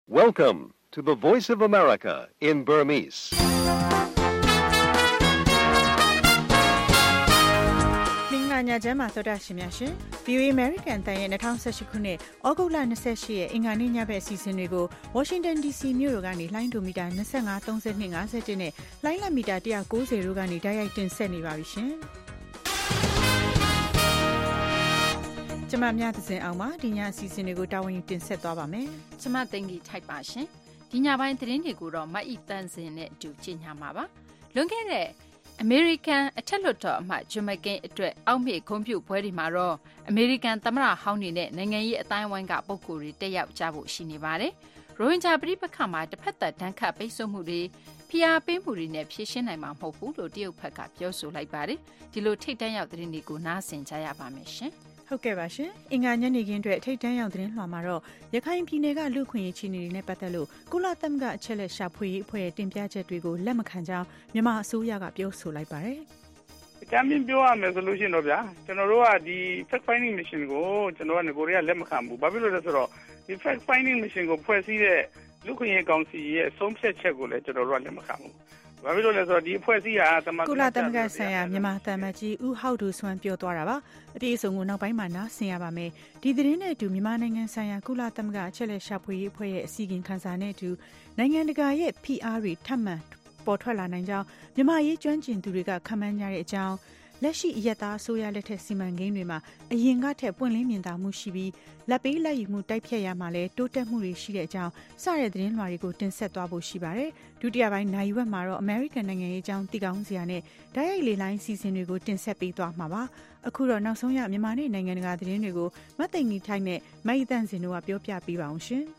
Welcome to the Voice of America in Burmese. Minganya jama thoda shimyashin VOA American တန်ရဲ့2018ခုနှစ်ဩဂုတ်လ28ရက်အင်္ဂါနေ့ညဘက်အစီအစဉ်တွေကို Washington DC မြို့တော်ကနေလိုင်းဒိုမီတာ25 32 51နဲ့လိုင်းလမီတာ190တို့ကနေတိုက်ရိုက်တင်ဆက်နေပါပြီရှင်ကျမမြတ်သင်အောင်ပါဒီညအစီအစဉ်တွေကိုတာဝန်ယူတင်ဆက်သွားပါမယ်ကျမသိင်္ဂီထိုက်ပါရှင်ဒီညပိုင်းသတင်းတွေကိုတော့မတ်ဤတန်းစင်နဲ့အတူကြီးညာမှာပါလွန်ခဲ့တဲ့အမေရိကန်အထက်လွှတ်တော်အမတ်ဂျွန်မက်ကင်အတွက်အောက်မေ့ဂုဏ်ပြုပွဲတွေမှာတော့အမေရိကန်သမ္မတဟောင်းနေနဲ့နိုင်ငံရေးအတိုင်းအဝိုင်းကပုဂ္ဂိုလ်တွေတက်ရောက်ကြဖို့ရှိနေပါတယ်ရိုဟင်ဂျာပြည်ပခါမှာတစ်ဖက်သက်ဒဏ်ခတ်ပိတ်ဆို့မှုတွေဖိအားပေးမှုတွေနဲ့ဖြေရှင်းနိုင်မှာမဟုတ်ဘူးလို့တရုတ်ဘက်ကပြောဆိုလိုက်ပါတယ်ဒီလိုထိတ်တန့်ရောက်သတင်းတွေကိုနားဆင်ကြရပါမယ်ရှင်ဟုတ်ကဲ့ပါရှင်အင်္ဂါညနေခင်းအတွက်ထိတ်တန့်ရောက်သတင်းလွှာမှာတော့ရခိုင်ပြည်နယ်ကလူခွင့်ရေးချီနေတွေနဲ့ပတ်သက်လို့ကုလသမဂ္ဂအချက်လက်ရှာဖွေရေးအဖွဲ့ရဲ့တင်ပြချက်တွေကိုလက်မခံကြောင်းမြန်မာအစိုးရကပြောဆိုလိုက်ပါတယ်အကြမ်းဖျင်းပြောရမယ်ဆိုလို့ရှိရင်တော့ဗျာကျွန်တော်တို့ကဒီ fact finding mission ကိုကျွန်တော်ကငကိုရီးယားလက်မခံဘူးဘာဖြစ်လို့လဲဆိုတော့ဒီ fact finding mission ကိုဖွဲ့စည်းတဲ့လူခွင့်ရေးကောင်စီရဲ့အဆုံးဖြတ်ချက်ကိုလည်းကျွန်တော်တို့ကလက်မခံဘူးဘာဖြစ်လို့လဲဆိုတော့ဒီအဖွဲ့အစည်းဟာကုလသမဂ္ဂဆိုင်ရာမြန်မာသံအမတ်ကြီးဦးဟောက်ဒူဆွမ်းပြောသွားတာပါအပြည့်အစုံကိုနောက်ပိုင်းမှာနားဆင်ရပါမယ်ဒီသတင်းနဲ့အတူမြန်မာနိုင်ငံဆိုင်ရာကုလသမဂ္ဂအချက်လက်ရှာဖွေရေးအဖွဲ့ရဲ့အစီအစဉ်ခန်းစာနဲ့အတူနိုင်ငံတကာရဲ့ဖိအားတွေထပ်မံပေါ်ထွက်လာနိုင်ကြောင်းမြန်မာရေးကျွမ်းကျင်သူတွေကခန့်မှန်းကြတဲ့အကြောင်းလက်ရှိအယက်သားအစိုးရလက်ထက်စီမံကိန်းတွေမှာအရင်ကထက်ပွင့်လင်းမြင်သာမှုရှိပြီးလက်ပေးလက်ယူမှုတိုက်ဖြတ်ရမှာလဲတိုးတက်မှုတွေရှိတဲ့အကြောင်းစတဲ့သတင်းလွှာတွေကိုတင်ဆက်သွားဖို့ရှိပါတယ်ဒုတိယပိုင်းနိုင်ဝက်မှာတော့ American နိုင်ငံရေးအကြောင်းသိကောင်းစရာနဲ့ဓာတ်ရိုက်လေလိုင်းစီစဉ်တွေကိုတင်ဆက်ပေးသွားမှာပါအခုတော့နောက်ဆုံးရမြန်မာနဲ့နိုင်ငံတကာသတင်းတွေကိုမသိင်္ဂီထိုက်နဲ့မိုက်တန့်စင်တို့ကပြောပြပေးပါအောင်ရှင်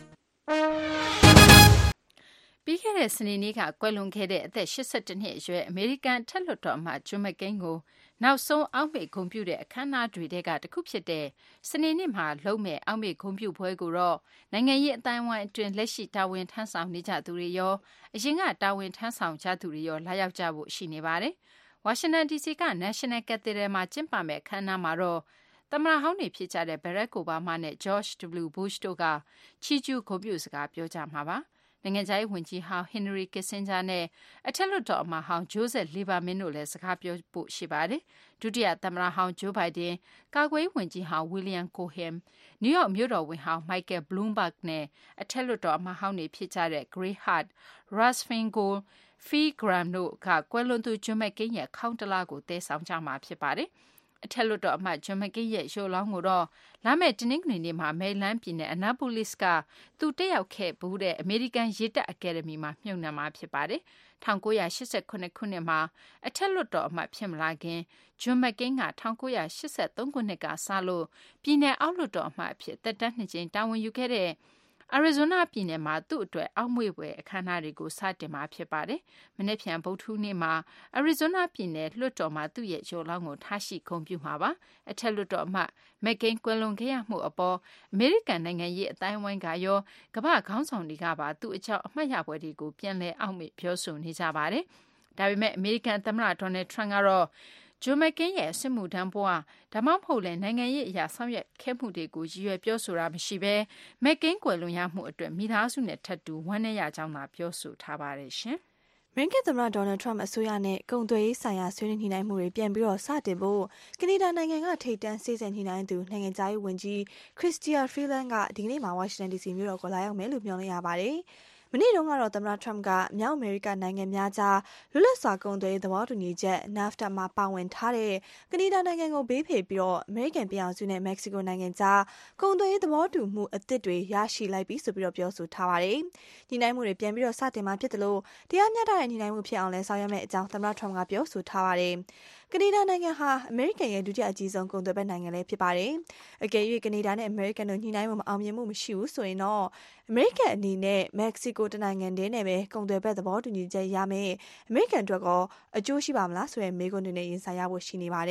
ပြီးခဲ့တဲ့စနေနေ့ကကွယ်လွန်ခဲ့တဲ့အသက်82နှစ်အရွယ်အမေရိကန်ထက်လွှတ်တော်အမတ်ဂျွန်မက်ကင်ကိုနောက်ဆုံးအောက်မေ့ဂုဏ်ပြုတဲ့အခမ်းအနားတွေထဲကတစ်ခုဖြစ်တဲ့စနေနေ့မှာလုပ်မဲ့အောက်မေ့ဂုဏ်ပြုပွဲကိုတော့နိုင်ငံရေးအတိုင်းအဝိုင်းအတွင်းလက်ရှိတာဝန်ထမ်းဆောင်နေကြသူတွေရောအရင်ကတာဝန်ထမ်းဆောင်ကြသူတွေရောလာရောက်ကြဖို့ရှိနေပါတယ်။ဝါရှင်တန် DC က National Cathedral မှာကျင်းပမဲ့အခမ်းအနားမှာတော့သမ္မတဟောင်းတွေဖြစ်ကြတဲ့ Barack Obama နဲ့ George W. Bush တို့ကချီးကျူးဂုဏ်ပြုစကားပြောကြမှာပါ။နိုင်ငံခြားရေးဝန်ကြီးဟောင်း Henry Kissinger နဲ့အထက်လွှတ်တော်အမတ်ဟောင်း Joseph Lieberman တို့လည်းစကားပြောဖို့ရှိပါတယ်။ဒုတိယသမ္မတဟောင်း Joe Biden ကာကွယ်ရေးဝန်ကြီးဟောင်း William Cohen နယူးယောက်မြို့တော်ဝန်ဟောင်း Michael Bloomberg နဲ့အထက်လွှတ်တော်အမတ်ဟောင်းတွေဖြစ်ကြတဲ့ Gary Hart, Russ Feingold, Phil Gramm တို့ကကွယ်လွန်သူဂျွန်မက်ကင်ရဲ့ခေါင်းတလားကိုသယ်ဆောင်ကြမှာဖြစ်ပါတယ်။အထက်လွှတ်တော်အမတ်ဂျွန်မက်ကင်ရဲ့ရုပ်လောင်းကိုတော့လာမယ့်တနင်္ဂနွေနေ့မှာမယ်လန်းပြည်နယ် Annapolis ကသူတက်ရောက်ခဲ့ဘူးတဲ့အမေရိကန်ရေတပ်အကယ်ဒမီမှာမြှုပ်နှံမှာဖြစ်ပါတယ်။1988ခုနှစ်မှာအထက်လွှတ်တော်အမတ်ဖြစ်မလာခင်ဂျွန်မက်ကင်က1983ခုနှစ်ကစလို့ပြည်နယ်အောက်လွှတ်တော်အမတ်အဖြစ်သက်တမ်း2ကြိမ်တာဝန်ယူခဲ့တဲ့အာရီဇိုနာပြည်နယ်မှာသူ့အတွက်အောက်မေ့ပွဲအခမ်းအနားတွေကိုစတင်မှာဖြစ်ပါတယ်။မနေ့ဖြန်ဗုဒ္ဓဟူးနေ့မှာအာရီဇိုနာပြည်နယ်လွှတ်တော်မှာသူ့ရဲ့ရုပ်လောင်းကိုထားရှိဂုဏ်ပြုမှာပါ။အထက်လွှတ်တော်အမတ်မက်ကင်ကွယ်လွန်ခဲ့ရမှုအပေါ်အမေရိကန်နိုင်ငံရေးအတိုင်းအဝိုင်းကရောကမ္ဘာခေါင်းဆောင်တွေကပါသူ့အကြောင်းအမှတ်ရပွဲတွေကိုပြန်လည်အောက်မေ့ပြောဆိုနေကြပါတယ်။ဒါပေမဲ့အမေရိကန်သမ္မတဒေါ်နယ်ထရန့်ကတော့ဂျွန်မက်ကင်ရဲ့စစ်မှုထမ်းဘဝဒါမှမဟုတ်လည်းနိုင်ငံရေးအရာဆောင်ရွက်ခဲ့မှုတွေကိုရည်ရွယ်ပြောဆိုတာမရှိဘဲမက်ကင်ကွယ်လွန်ရမှုအတွက်မိသားစုနဲ့ထပ်တူဝမ်းနည်းရကြောင်းသာပြောဆိုထားပါတယ်ရှင်။အမေရိကန်သမ္မတဒေါ်နယ်ထရန့်အစိုးရနဲ့ကုန်သွယ်ရေးဆိုင်ရာဆွေးနွေးညှိနှိုင်းမှုတွေပြန်ပြီးတော့စတင်ဖို့ကနေဒါနိုင်ငံကထိပ်တန်းစေ့စပ်ညှိနှိုင်းသူနိုင်ငံခြားရေးဝန်ကြီးခရစ္စတီယာဖရီလန်ကဒီကနေ့မှာဝါရှင်တန် DC မြို့တော်ကိုလာရောက်မယ်လို့မျှော်လင့်ရပါတယ်။မနေ့တုန်းကတော့သမ္မတထရမ့်ကမြောက်အမေရိကနိုင်ငံများကြားလွတ်လပ်စွာကုန်သွယ်ရေးသဘောတူညီချက် NAFTA မှာပါဝင်ထားတဲ့ကနေဒါနိုင်ငံကိုဘေးဖယ်ပြီးတော့အမေရိကန်ပြည်အောင်စုနဲ့မက္ကဆီကိုနိုင်ငံကြားကုန်သွယ်ရေးသဘောတူမှုအသစ်တွေရရှိလိုက်ပြီဆိုပြီးတော့ပြောဆိုထားပါတယ်။ညှိနှိုင်းမှုတွေပြန်ပြီးတော့စတင်မှာဖြစ်တယ်လို့တရားမျှတတဲ့ညှိနှိုင်းမှုဖြစ်အောင်လဲဆောင်ရွက်မယ့်အကြောင်းသမ္မတထရမ့်ကပြောဆိုထားပါတယ်။ကနေဒါနိုင်ငံဟာအမေရိကန်ရဲ့ဒုတိယအကြီးဆုံးကုန်သွယ်ဘက်နိုင်ငံလည်းဖြစ်ပါတယ်။အကယ်၍ကနေဒါနဲ့အမေရိကန်တို့ညှိနှိုင်းမှုမအောင်မြင်မှုမရှိဘူးဆိုရင်တော့အမေရိကန်အနေနဲ့မက္ကဆီကိုတနိုင်ငံတည်းနဲ့ပဲကုန်သွယ်ဘက်သဘောတူညီချက်ရမယ်။အမေရိကန်အတွက်ကအကျိုးရှိပါမလားဆိုတဲ့မေးခွန်းတွေနဲ့ရင်ဆိုင်ရဖို့ရှိနေပါတယ်။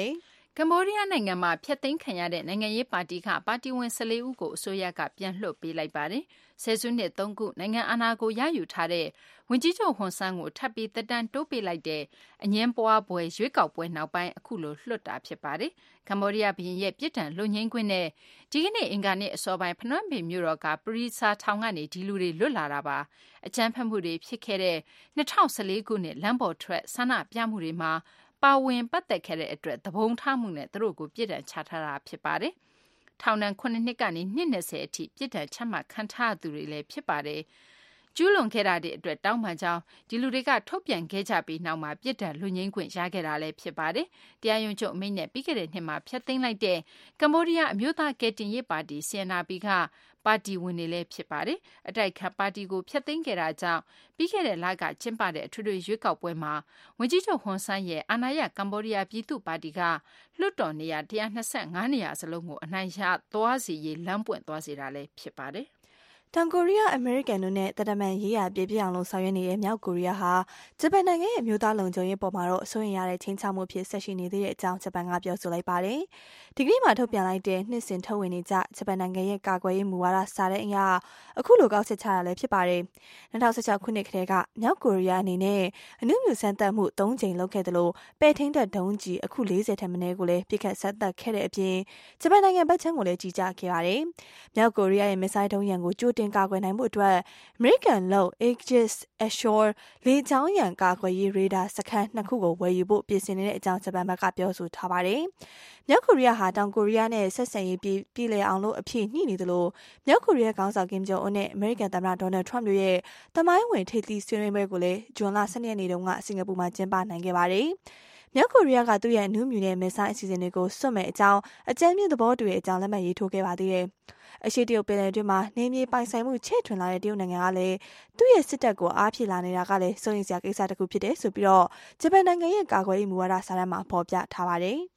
ကမ္ဘောဒီးယားနိုင်ငံမှာဖျက်သိမ်းခံရတဲ့နိုင်ငံရေးပါတီကပါတီဝင်14ဦးကိုအစိုးရကပြန်လွှတ်ပေးလိုက်ပါတယ်။ဆယ်စုနှစ်3ခုနိုင်ငံအာဏာကိုရယူထားတဲ့ဝန်ကြီးချုပ်ဟွန်ဆန်းကိုထပ်ပြီးတက်တန်းတိုးပေးလိုက်တဲ့အငင်းပွားပွဲရွေးကောက်ပွဲနောက်ပိုင်းအခုလိုလွှတ်တာဖြစ်ပါတယ်။ကမ္ဘောဒီးယားဘုရင်ရဲ့ပြည်ထန်လွတ်ငြိမ်းခွင့်နဲ့ဒီကနေ့အင်္ဂါနေ့အစောပိုင်းဖနွမ်းပင်မြို့တော်ကပရိစာထောင်ကနေဒီလူတွေလွတ်လာတာပါ။အကြမ်းဖက်မှုတွေဖြစ်ခဲ့တဲ့2014ခုနှစ်လမ်းပေါ်ထွက်ဆန္ဒပြမှုတွေမှာပါဝင်ပတ်သက်ခဲ့တဲ့အတွက်သဘုံထားမှုနဲ့သူတို့ကိုပြည်ထန်ချထားတာဖြစ်ပါတယ်။ထောင်ဒဏ်9နှစ်ကနေ20အထိပြည်ထန်ချမှတ်ခံထားသူတွေလည်းဖြစ်ပါတယ်။ကျူးလွန်ခဲ့တာတွေအတွက်တောင်းပန်ကြောင်းဒီလူတွေကထုတ်ပြန်ခဲ့ကြပြီးနောက်မှာပြည်ထန်လူငင်းခွင့်ရခဲ့တာလည်းဖြစ်ပါတယ်။တရားရုံးချုပ်အမိန့်နဲ့ပြီးခဲ့တဲ့နှစ်မှာဖျက်သိမ်းလိုက်တဲ့ကမ္ဘောဒီးယားအမျိုးသားကယ်တင်ရေးပါတီ CNRP ကပါတီဝင်တွေလည်းဖြစ်ပါတယ်။အတိုက်ခံပါတီကိုဖျက်သိမ်းခဲ့တာကြောင့်ပြီးခဲ့တဲ့လကကျင်းပတဲ့အထွေထွေရွေးကောက်ပွဲမှာဝန်ကြီးချုပ်ဟွန်ဆန်းရဲ့အာဏာရကမ္ဘောဒီးယားပြည်သူ့ပါတီကလွှတ်တော်နေရာ125နေရာစလုံးကိုအနိုင်ရသွားစေရေးလမ်းပွင့်သွားစေတာလည်းဖြစ်ပါတယ်။တောင်ကိုရီးယားအမေရိကန်တို့နဲ့တဒမန်ရေးရာပြပြအောင်လို့ဆောင်ရွက်နေတဲ့မြောက်ကိုရီးယားဟာဂျပန်နိုင်ငံရဲ့အမျိုးသားလုံခြုံရေးပေါ်မှာတော့စိုးရိမ်ရတဲ့ချင်းချမှုဖြစ်ဆက်ရှိနေသေးတဲ့အကြောင်းဂျပန်ကပြောဆိုလိုက်ပါတယ်။ဒီကနေ့မှာထုတ်ပြန်လိုက်တဲ့နှစ်စဉ်ထုတ်ဝေနေကြဂျပန်နိုင်ငံရဲ့ကာကွယ်ရေးမူဝါဒစာတမ်းအရအခုလိုကောက်ချက်ချတာလည်းဖြစ်ပါတယ်။2016ခုနှစ်ကတည်းကမြောက်ကိုရီးယားအနေနဲ့အနုမြူစမ်းသပ်မှု3ကြိမ်လုပ်ခဲ့တယ်လို့ပဲ့ထိန်းတဲ့ဒုံးကြီးအခု40ထက်မနည်းကိုလည်းပြစ်ခတ်စမ်းသပ်ခဲ့တဲ့အပြင်ဂျပန်နိုင်ငံဘက်ခြမ်းကိုလည်းကြီးကြပ်ခဲ့ပါတယ်။မြောက်ကိုရီးယားရဲ့မစ်ဆိုင်းဒုံးရန်ကိုကြိုတင်ကာကွယ်နိုင်မှုအတွက်အမေရိကန်လုပ် Aegis Ashore လေကြောင်းရန်ကာကွယ်ရေးရေဒါစခန်း2ခုကိုဝယ်ယူဖို့ပြင်ဆင်နေတဲ့အကြောင်းဂျပန်ဘက်ကပြောဆိုထားပါတယ်။မြောက်ကိုရီးယားဟာတောင်ကိုရီးယားနဲ့ဆက်ဆံရေးပြည်လည်အောင်လို့အဖြစ်ညှိနေသလိုမြောက်ကိုရီးယားခေါင်းဆောင်ကင်ဂျုံအွန်းနဲ့အမေရိကန်သမ္မတဒေါ်နယ်ထရမ့်တို့ရဲ့သမိုင်းဝင်ထိပ်သီးဆွေးနွေးပွဲကိုလည်းဇွန်လ12ရက်နေ့တုန်းကစင်ကာပူမှာကျင်းပနိုင်ခဲ့ပါတယ်။မြောက်ကိုရီးယားကသူ့ရဲ့အနုမြူနဲ့မစ်ဆိုင်းအစီအစဉ်တွေကိုစွန့်မဲ့အကြောင်းအကြမ်းမြင့်သဘောတူတဲ့အကြောင်းလက်မှတ်ရေးထိုးခဲ့ပါသေးတယ်။အရှေ့တရုတ်ပင်လယ်တွင်းမှာနေမြေပိုင်ဆိုင်မှုချဲ့ထွင်လာတဲ့တရုတ်နိုင်ငံကလည်းသူ့ရဲ့စစ်တပ်ကိုအားဖြည့်လာနေတာကလည်းစိုးရိမ်စရာကိစ္စတစ်ခုဖြစ်တယ်ဆိုပြီးတော့ဂျပန်နိုင်ငံရဲ့ကာကွယ်ရေးမူဝါဒစာတမ်းမှာဖော်ပြထားပါတယ်။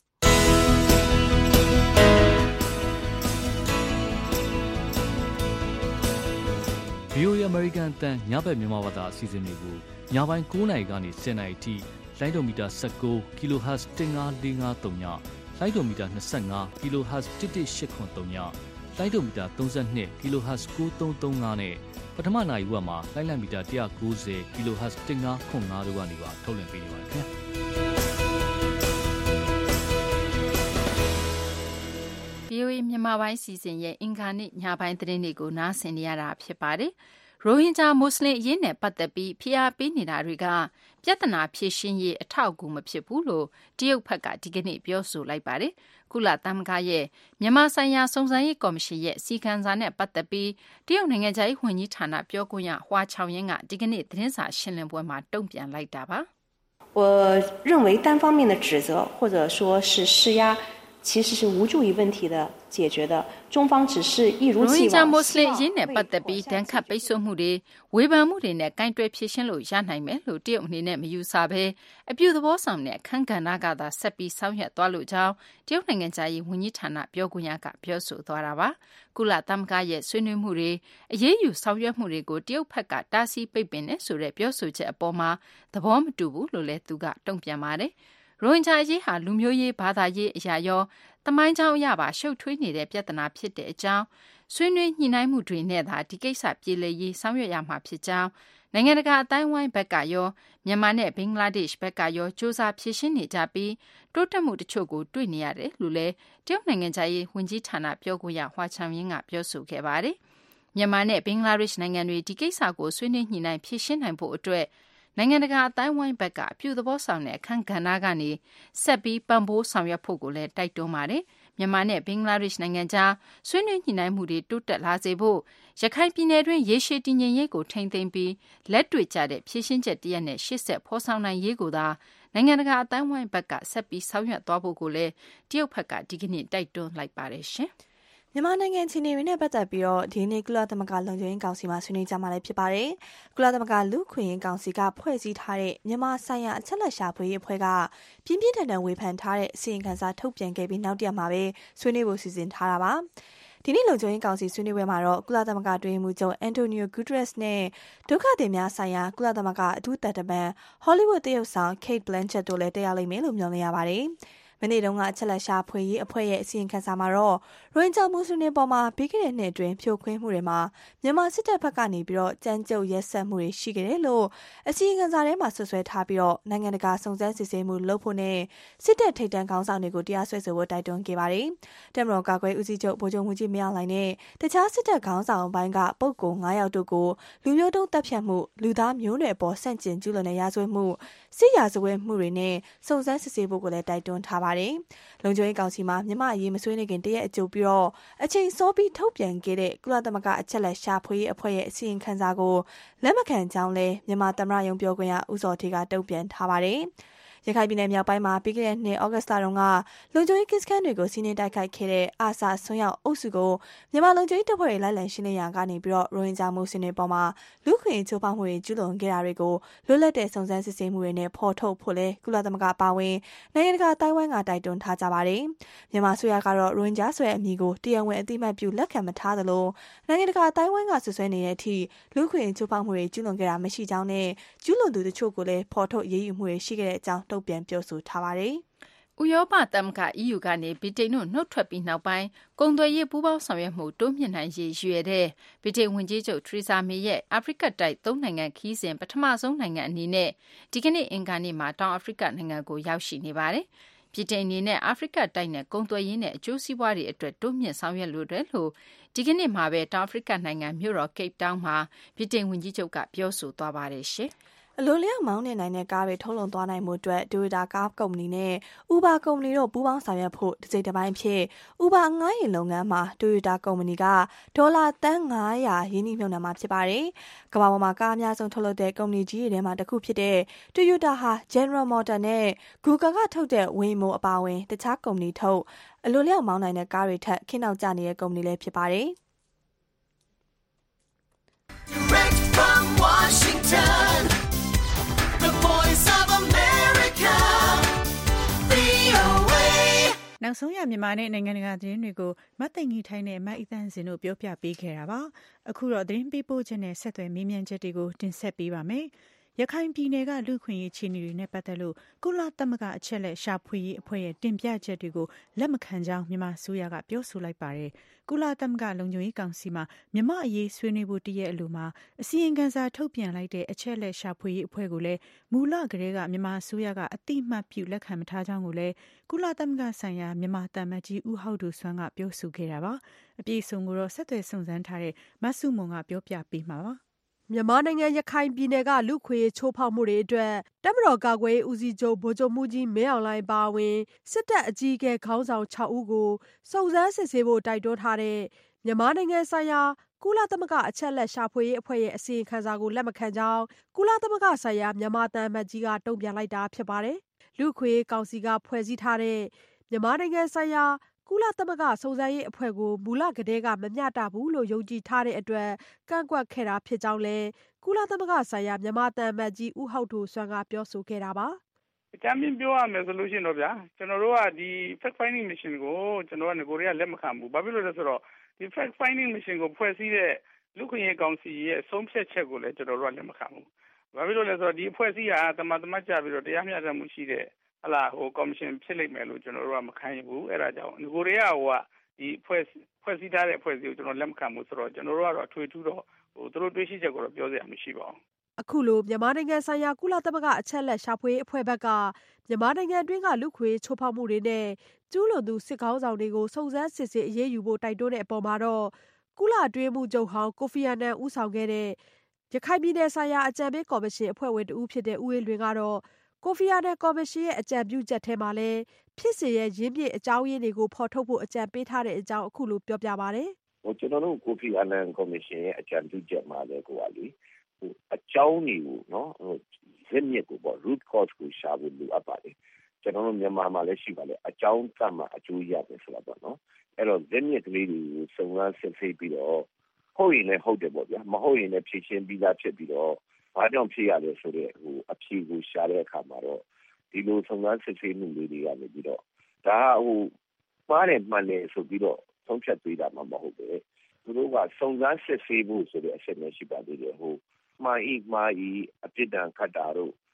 VOA American တန်ညဘက်မြန်မာဘာသာအစီအစဉ်တွေကိုညပိုင်း9:00နာရီကနေ10:00နာရီထိလိုင်းဒိုမီတာ19 kHz 15453ညလိုင်းဒိုမီတာ25 kHz 11883ညလိုင်းဒိုမီတာ32 kHz 9335နဲ့ပထမနာရီဝက်မှာလိုင်းလံမီတာ190 kHz 1505တို့ကနေပါထုတ်လွှင့်ပေးနေပါတယ်ခင်ဗျာ VOA မြန်မာပိုင်းစီစဉ်ရဲ့အင်္ဂါနေ့ညပိုင်းသတင်းတွေကိုနားဆင်နေရတာဖြစ်ပါတယ်။ရိုဟင်ဂျာမွတ်စလင်အရေးနဲ့ပတ်သက်ပြီးဖိအားပေးနေတာတွေကပြဿနာဖြေရှင်းရေးအထောက်အကူမဖြစ်ဘူးလို့တရုတ်ဘက်ကဒီကနေ့ပြောဆိုလိုက်ပါတယ်။ကုလသမဂ္ဂရဲ့မြန်မာဆိုင်ရာစုံစမ်းရေးကော်မရှင်ရဲ့စီကံစာနဲ့ပတ်သက်ပြီးတရုတ်နိုင်ငံခြားရေးဝန်ကြီးဌာနပြောခွင့်ရဟွာချောင်ရင်းကဒီကနေ့သတင်းစာရှင်းလင်းပွဲမှာတုံ့ပြန်လိုက်တာပါ။我认为单方面的指责或者说是施压其实是无助于问题的解决的，中方只是一如既往。 ရိုဟင်ဂျာမွတ်စလင်အရေးနဲ့ပတ်သက်ပြီးတန်ခတ်ပိတ်ဆို့မှုတွေဝေဖန်မှုတွေနဲ့ကန့်ကွက်ဖြေရှင်းလို့ရနိုင်မယ်လို့တရုတ်အနေနဲ့မယူဆဘဲအပြုသဘောဆောင်တဲ့အခန်းကဏ္ဍကသာဆက်ပြီးဆောင်ရွက်သွားလို့ကြောင်းတရုတ်နိုင်ငံသားရေးဝန်ကြီးဌာနပြောခွင့်ရကပြောဆိုသွားတာပါ။ကုလသမဂ္ဂရဲ့ဆွေးနွေးမှုတွေအရေးယူဆောင်ရွက်မှုတွေကိုတရုတ်ဘက်ကတားဆီးပိတ်ပင်နေဆိုတဲ့ပြောဆိုချက်အပေါ်မှာသဘောမတူဘူးလို့လည်းသူကတုံ့ပြန်ပါတယ်။ရိုဟင်ဂျာအရေးဟာလူမျိုးရေးဘာသာရေးအရာရောသမိုင်းကြောင်းအရပါရှုပ်ထွေးနေတဲ့ပြဿနာဖြစ်တဲ့အကြောင်းဆွေးနွေးညှိနှိုင်းမှုတွေနဲ့သာဒီကိစ္စပြေလည်ရေးဆောင်ရွက်ရမှာဖြစ်ကြောင်းနိုင်ငံတကာအတိုင်းအဝိုင်းဘက်ကရောမြန်မာနဲ့ဘင်္ဂလားဒေ့ရှ်ဘက်ကရောစ조사ဖြေရှင်းနေကြပြီးတိုးတက်မှုတချို့ကိုတွေ့နေရတယ်လို့လည်းတရုတ်နိုင်ငံခြားရေးဝန်ကြီးဌာနပြောခွင့်ရဟွာချောင်ရင်းကပြောဆိုခဲ့ပါတယ်။မြန်မာနဲ့ဘင်္ဂလားဒေ့ရှ်နိုင်ငံတွေဒီကိစ္စကိုဆွေးနွေးညှိနှိုင်းဖြေရှင်းနိုင်ဖို့အတွက်နိုင်ငံတကာအတိုင်းအဝိုင်းဘက်ကအပြုသဘောဆောင်တဲ့အခန်းကဏ္ဍကနေဆက်ပြီးပံ့ပိုးဆောင်ရွက်ဖို့ကိုလည်းတိုက်တွန်းပါတယ်။မြန်မာနဲ့ဘင်္ဂလားဒေ့ရှ်နိုင်ငံကြားဆွေးနွေးညှိနှိုင်းမှုတွေတိုးတက်လာစေဖို့ရခိုင်ပြည်နယ်တွင်းရေရှည်တည်ငြိမ်ရေးကိုထိန်းသိမ်းပြီးလက်တွေ့ကျတဲ့ဖြည့်ရှင်းချက်တရက်နဲ့ရှေ့ဆက်ဖော်ဆောင်နိုင်ရေးကိုသာနိုင်ငံတကာအတိုင်းအဝိုင်းဘက်ကဆက်ပြီးဆောင်ရွက်သွားဖို့ကိုလည်းတရုတ်ဘက်ကဒီကနေ့တိုက်တွန်းလိုက်ပါတယ်ရှင်။မြန်မာနိုင်ငံခြေနေတွေနဲ့ပတ်သက်ပြီးတော့ဒီနေ့ကုလသမဂ္ဂလုံခြုံရေးကောင်စီမှာဆွေးနွေးကြမှာလည်းဖြစ်ပါတယ်။ကုလသမဂ္ဂလူ့ခွင့်ရေးကောင်စီကဖွဲ့စည်းထားတဲ့မြန်မာဆိုင်ရာအချက်လက်ရှာဖွေရေးအဖွဲ့ကပြင်းပြင်းထန်ထန်ဝေဖန်ထားတဲ့အစီရင်ခံစာထုတ်ပြန်ခဲ့ပြီးနောက်တရက်မှာပဲဆွေးနွေးဖို့စီစဉ်ထားတာပါ။ဒီနေ့လုံခြုံရေးကောင်စီဆွေးနွေးပွဲမှာတော့ကုလသမဂ္ဂအတွင်းမှူးချုပ်အန်တိုနီယိုဂူတရက်စ်နဲ့ဒုက္ခသည်များဆိုင်ရာကုလသမဂ္ဂအထူးတန်တမန်ဟောလိဝုဒ်သရုပ်ဆောင် Kate Blanchett တို့လည်းတက်ရောက်လိမ့်မယ်လို့မျှော်လင့်ရပါတယ်။နေ့တုန်းကအချက်လက်ရှာဖွေရေးအဖွဲ့ရဲ့အစီရင်ခံစာမှာတော့ရိုဟင်ဂျာမွတ်စလင်တွေပေါ်မှာပြီးခဲ့တဲ့နှစ်အတွင်းဖြိုခွင်းမှုတွေမှာမြန်မာစစ်တပ်ဘက်ကနေပြီးတော့ကြမ်းကြုတ်ရက်စက်မှုတွေရှိခဲ့တယ်လို့အစီရင်ခံစာထဲမှာဆွဆွဲထားပြီးတော့နိုင်ငံတကာစုံစမ်းစစ်ဆေးမှုလုပ်ဖို့နဲ့စစ်တပ်ထိပ်တန်းခေါင်းဆောင်တွေကိုတရားစွဲဆိုဖို့တိုက်တွန်းခဲ့ပါတယ်။တပ်မတော်ကာကွယ်ဦးစီးချုပ်ဗိုလ်ချုပ်မှူးကြီးမင်းအောင်လှိုင်နဲ့တခြားစစ်တပ်ခေါင်းဆောင်ပိုင်းကပုဂ္ဂိုလ်9ယောက်တို့ကိုလူမျိုးတုံးတပ်ဖြတ်မှုလူသားမျိုးနွယ်ပေါ်ဆန့်ကျင်ကျူးလွန်တဲ့ရာဇဝတ်မှုစစ်ရာဇဝတ်မှုတွေနဲ့စုံစမ်းစစ်ဆေးဖို့ကိုလည်းတိုက်တွန်းထားပါတယ်။လုံခြုံရေးကောင်စီမှာမြန်မာအရေးမဆွေးနွေးခင်တရက်အကြိုပြီးတော့အချိန်စောပြီးထုတ်ပြန်ခဲ့တဲ့ကုလသမဂ္ဂအချက်လက်ရှာဖွေရေးအဖွဲ့ရဲ့အစီရင်ခံစာကိုလက်မခံကြောင်းလဲမြန်မာသမ္မတရုံးပြောခွင့်ရဦးစောထေကတုံ့ပြန်ထားပါတယ်။ရခိုင်ပြည်နယ်မြောက်ပိုင်းမှာပြီးခဲ့တဲ့နှစ်ဩဂတ်စ်လတုန်းကလုံခြုံရေးကစ်စခန်းတွေကိုစီးနင်းတိုက်ခိုက်ခဲ့တဲ့အာဆာဆွမ်းရောက်အုပ်စုကိုမြန်မာလုံခြုံရေးတပ်ဖွဲ့တွေလိုက်လံရှင်းလင်းရာကနေပြီးတော့ရိုဟင်ဂျာမွတ်စလင်တွေပေါ်မှာလူခွင့်ချိုးဖောက်မှုတွေကျူးလွန်ခဲ့တာတွေကိုလွတ်လပ်တဲ့စုံစမ်းစစ်ဆေးမှုတွေနဲ့ဖော်ထုတ်ဖို့လဲကုလသမဂ္ဂပါဝင်နိုင်ငံတကာတိုင်ဝမ်ကတိုက်တွန်းထားကြပါတယ်။မြန်မာဆိုရကတော့ရိုဟင်ဂျာဆိုတဲ့အမည်ကိုတရားဝင်အသိမှတ်ပြုလက်ခံမထားသလိုနိုင်ငံတကာတိုင်ဝမ်ကဆွဆွဲနေတဲ့အထိလူခွင့်ချိုးဖောက်မှုတွေကျူးလွန်ခဲ့တာမရှိကြောင်းနဲ့ကျူးလွန်သူတို့ချို့ကိုလည်းဖော်ထုတ်ရေးယူမှုတွေရှိခဲ့တဲ့အကြောင်းတုံ့ပြန်ပြောဆိုထားပါတယ်။ဥရောပသမဂ္ဂ EU ကနေဗြိတိန်တို့နှုတ်ထွက်ပြီးနောက်ပိုင်းကုန်သွယ်ရေးပူးပေါင်းဆောင်ရွက်မှုတိုးမြင့်နိုင်ရေးရည်ရွယ်တဲ့ဗြိတိန်ဝန်ကြီးချုပ်ထရီဆာမေရဲ့အာဖရိကတိုက်3နိုင်ငံခရီးစဉ်ပထမဆုံးနိုင်ငံအနေနဲ့ဒီကနေ့အင်္ဂါနေ့မှာတောင်အာဖရိကနိုင်ငံကိုရောက်ရှိနေပါတယ်။ဗြိတိန်အနေနဲ့အာဖရိကတိုက်နဲ့ကုန်သွယ်ရေးနဲ့အကျိုးစီးပွားတွေအတွက်တိုးမြင့်ဆောင်ရွက်လိုတယ်လို့ဒီကနေ့မှာပဲတောင်အာဖရိကနိုင်ငံမြို့တော် Cape Town မှာဗြိတိန်ဝန်ကြီးချုပ်ကပြောဆိုသွားပါတယ်ရှင်။အလိုလျောက်မောင်းနေနိုင်တဲ့ကားတွေထုတ်လုပ်သွားနိုင်မှုအတွက် Toyota ကားကုမ္ပဏီနဲ့ Uber ကုမ္ပဏီတို့ပူးပေါင်းဆောင်ရွက်ဖို့တစ်စိတ်တစ်ပိုင်းဖြစ် Uber ငှားရည်လုပ်ငန်းမှာ Toyota ကုမ္ပဏီကဒေါ်လာသန်း900ရင်းနှီးမြှုပ်နှံမှာဖြစ်ပါတယ်။ကမ္ဘာပေါ်မှာကားအများဆုံးထုတ်လုပ်တဲ့ကုမ္ပဏီကြီးတွေထဲမှာတစ်ခုဖြစ်တဲ့ Toyota ဟာ General Motors နဲ့ Google ကထုတ်တဲ့ Waymo အပါအဝင်တခြားကုမ္ပဏီထုတ်အလိုလျောက်မောင်းနိုင်တဲ့ကားတွေထက်ခေတ်နောက်ကျနေတဲ့ကုမ္ပဏီလည်းဖြစ်ပါတယ်။ Direct from Washington နောက်ဆုံးရမြန်မာနဲ့နိုင်ငံတကာသတင်းတွေကိုမတ်သိင်္ဂီထိုင်းနဲ့မတ်အီသန်စင်တို့ပြောပြပေးခဲ့တာပါအခုတော့သတင်းပေးပို့ခြင်းနဲ့ဆက်သွယ်မေးမြန်းချက်တွေကိုတင်ဆက်ပေးပါမယ်ရခိုင်ပြည်နယ်ကလူခွင့်ရေးခြေနေတွေနဲ့ပတ်သက်လို့ကုလသမဂ္ဂအချက်လက်ရှာဖွေရေးအဖွဲ့ရဲ့တင်ပြချက်တွေကိုလက်မခံကြောင်းမြန်မာဆိုရကပြောဆိုလိုက်ပါတယ်ကုလသမဂ္ဂလုံခြုံရေးကောင်စီမှာမြန်မာအရေးဆွေးနွေးဖို့တရက်အလိုမှာအစီရင်ခံစာထုတ်ပြန်လိုက်တဲ့အချက်လက်ရှာဖွေရေးအဖွဲ့ကိုလည်းမူလကတည်းကမြန်မာဆိုရကအတိမတ်ပြုလက်ခံမထားကြောင်းကိုလည်းကုလသမဂ္ဂဆိုင်ရာမြန်မာတမ္မကြီးဦးဟောက်ဒိုဆွမ်းကပြောဆိုခဲ့တာပါအပြည့်အစုံကိုတော့ဆက်သွယ်စုံစမ်းထားတဲ့မဆုမွန်ကပြောပြပေးမှာပါမြန်မာနိုင်ငံရခိုင်ပြည်နယ်ကလူခွေချိုးဖောက်မှုတွေအတွက်တပ်မတော်ကာကွယ်ရေးဦးစီးချုပ်ဗိုလ်ချုပ်မှူးကြီးမင်းအောင်လှိုင်ပါဝင်စစ်တပ်အကြီးအကဲခေါင်းဆောင်6ဦးကိုစုံစမ်းစစ်ဆေးဖို့တိုက်တွန်းထားတဲ့မြန်မာနိုင်ငံဆိုင်ရာကုလသမဂ္ဂအချက်လက်ရှာဖွေရေးအဖွဲ့ရဲ့အစီရင်ခံစာကိုလက်မခံကြောင်းကုလသမဂ္ဂဆိုင်ရာမြန်မာတမ္မကြီးကတုံ့ပြန်လိုက်တာဖြစ်ပါတယ်လူခွေကောင်စီကဖွဲ့စည်းထားတဲ့မြန်မာနိုင်ငံဆိုင်ရာကုလသမဂ္ဂစုံစမ်းရေးအဖွဲ့ကိုမူလကတည်းကမမျှတဘူးလို့ယုံကြည်ထားတဲ့အတွက်ကန့်ကွက်ခဲ့တာဖြစ်ကြောင်းလည်းကုလသမဂ္ဂဆိုင်ရာမြန်မာတမ္မကြီးဦးဟောက်ဒိုဆွမ်းကပြောဆိုခဲ့တာပါအကြမ်းဖျင်းပြောရမယ်ဆိုလို့ရှိရင်တော့ဗျာကျွန်တော်တို့ကဒီ fact finding mission ကိုကျွန်တော်ကငကိုရီးယားလက်မခံဘူးဘာဖြစ်လို့လဲဆိုတော့ဒီ fact finding mission ကိုဖွဲ့စည်းတဲ့လူခွင့်ရေးကောင်စီရဲ့အဆုံးဖြတ်ချက်ကိုလည်းကျွန်တော်တို့ကလက်မခံဘူးဘာဖြစ်လို့လဲဆိုတော့ဒီအဖွဲ့အစည်းဟာတမန်တမတ်ကြပြီးတော့တရားမျှတမှုရှိတဲ့ဟလာဟိုကော်မရှင်ဖြစ်လိမ့်မယ်လို့ကျွန်တော်တို့ကမခံနိုင်ဘူးအဲ့ဒါကြောင့်ငကိုရီးယားကဒီဖွဲ့စည်းထားတဲ့အဖွဲ့အစည်းကိုကျွန်တော်လက်မခံဘူးဆိုတော့ကျွန်တော်တို့ကတော့အထွေထူးတော့ဟိုသူတို့တွေးရှိချက်ကိုတော့ပြောစရာမရှိပါဘူးအခုလိုမြန်မာနိုင်ငံဆိုင်ရာကုလသမဂ္ဂအချက်လက်ရှာဖွေအဖွဲ့ဘက်ကမြန်မာနိုင်ငံအတွင်းကလူခွေချိုးဖောက်မှုတွေနဲ့ကျူးလွန်သူစစ်ကောင်းဆောင်တွေကိုစုံစမ်းစစ်ဆေးအရေးယူဖို့တိုက်တွန်းတဲ့အပေါ်မှာတော့ကုလအတွင်းမှုချုပ်ဟောင်းကိုဖီအာနန်ဦးဆောင်ခဲ့တဲ့ရခိုင်ပြည်နယ်ဆိုင်ရာအကြံပေးကော်မရှင်အဖွဲ့ဝင်တဦးဖြစ်တဲ့ဦးအေးလွင်ကတော့ကိုဖီအာနန်ကော်မရှင်ရဲ့အကြံပြုချက်ထဲမှာလည်းဖြစ်စေရဲ့ရင်းမြစ်အကြောင်းရင်းတွေကိုဖော်ထုတ်ဖို့အကြံပေးထားတဲ့အကြောင်းအခုလိုပြောပြပါတယ်ကျွန်တော်တို့ကိုဖီအာနန်ကော်မရှင်ရဲ့အကြံပြုချက်မှာလည်းကိုကလေအကြောင်းတွေကိုနော်ရင်းမြစ်ကိုပေါ့ root cause ကိုရှာဖို့လိုအပ်ပါတယ်ကျွန်တော်တို့မြန်မာမှာလည်းရှိပါလေအကြောင်းကမှအကျိုးရတယ်ဆိုတာပေါ့နော်အဲ့တော့ရင်းမြစ်ကလေးတွေကိုစုံစမ်းစစ်ဆေးပြီးတော့ဟုတ်ရင်လည်းဟုတ်တယ်ပေါ့ဗျာမဟုတ်ရင်လည်းဖြေရှင်းပြီးသားဖြစ်ပြီးတော့ဘာကြောင့်ဖြစ်ရလဲဆိုတဲ့အဖြေကိုရှာတဲ့အခါမှာတော့ဒီလိုစုံစမ်းစစ်ဆေးမှုလေးတွေကနေပြီးတော့ဒါမှားတယ်မှန်တယ်ဆိုပြီးတော့ဆုံးဖြတ်ပေးတာမှမဟုတ်ပဲသူတို့ကစုံစမ်းစစ်ဆေးဖို့ဆိုတဲ့အချက်နဲ့ရှိပါသေးတယ်မှားဤအပြစ်ဒဏ်ခတ်တာတို့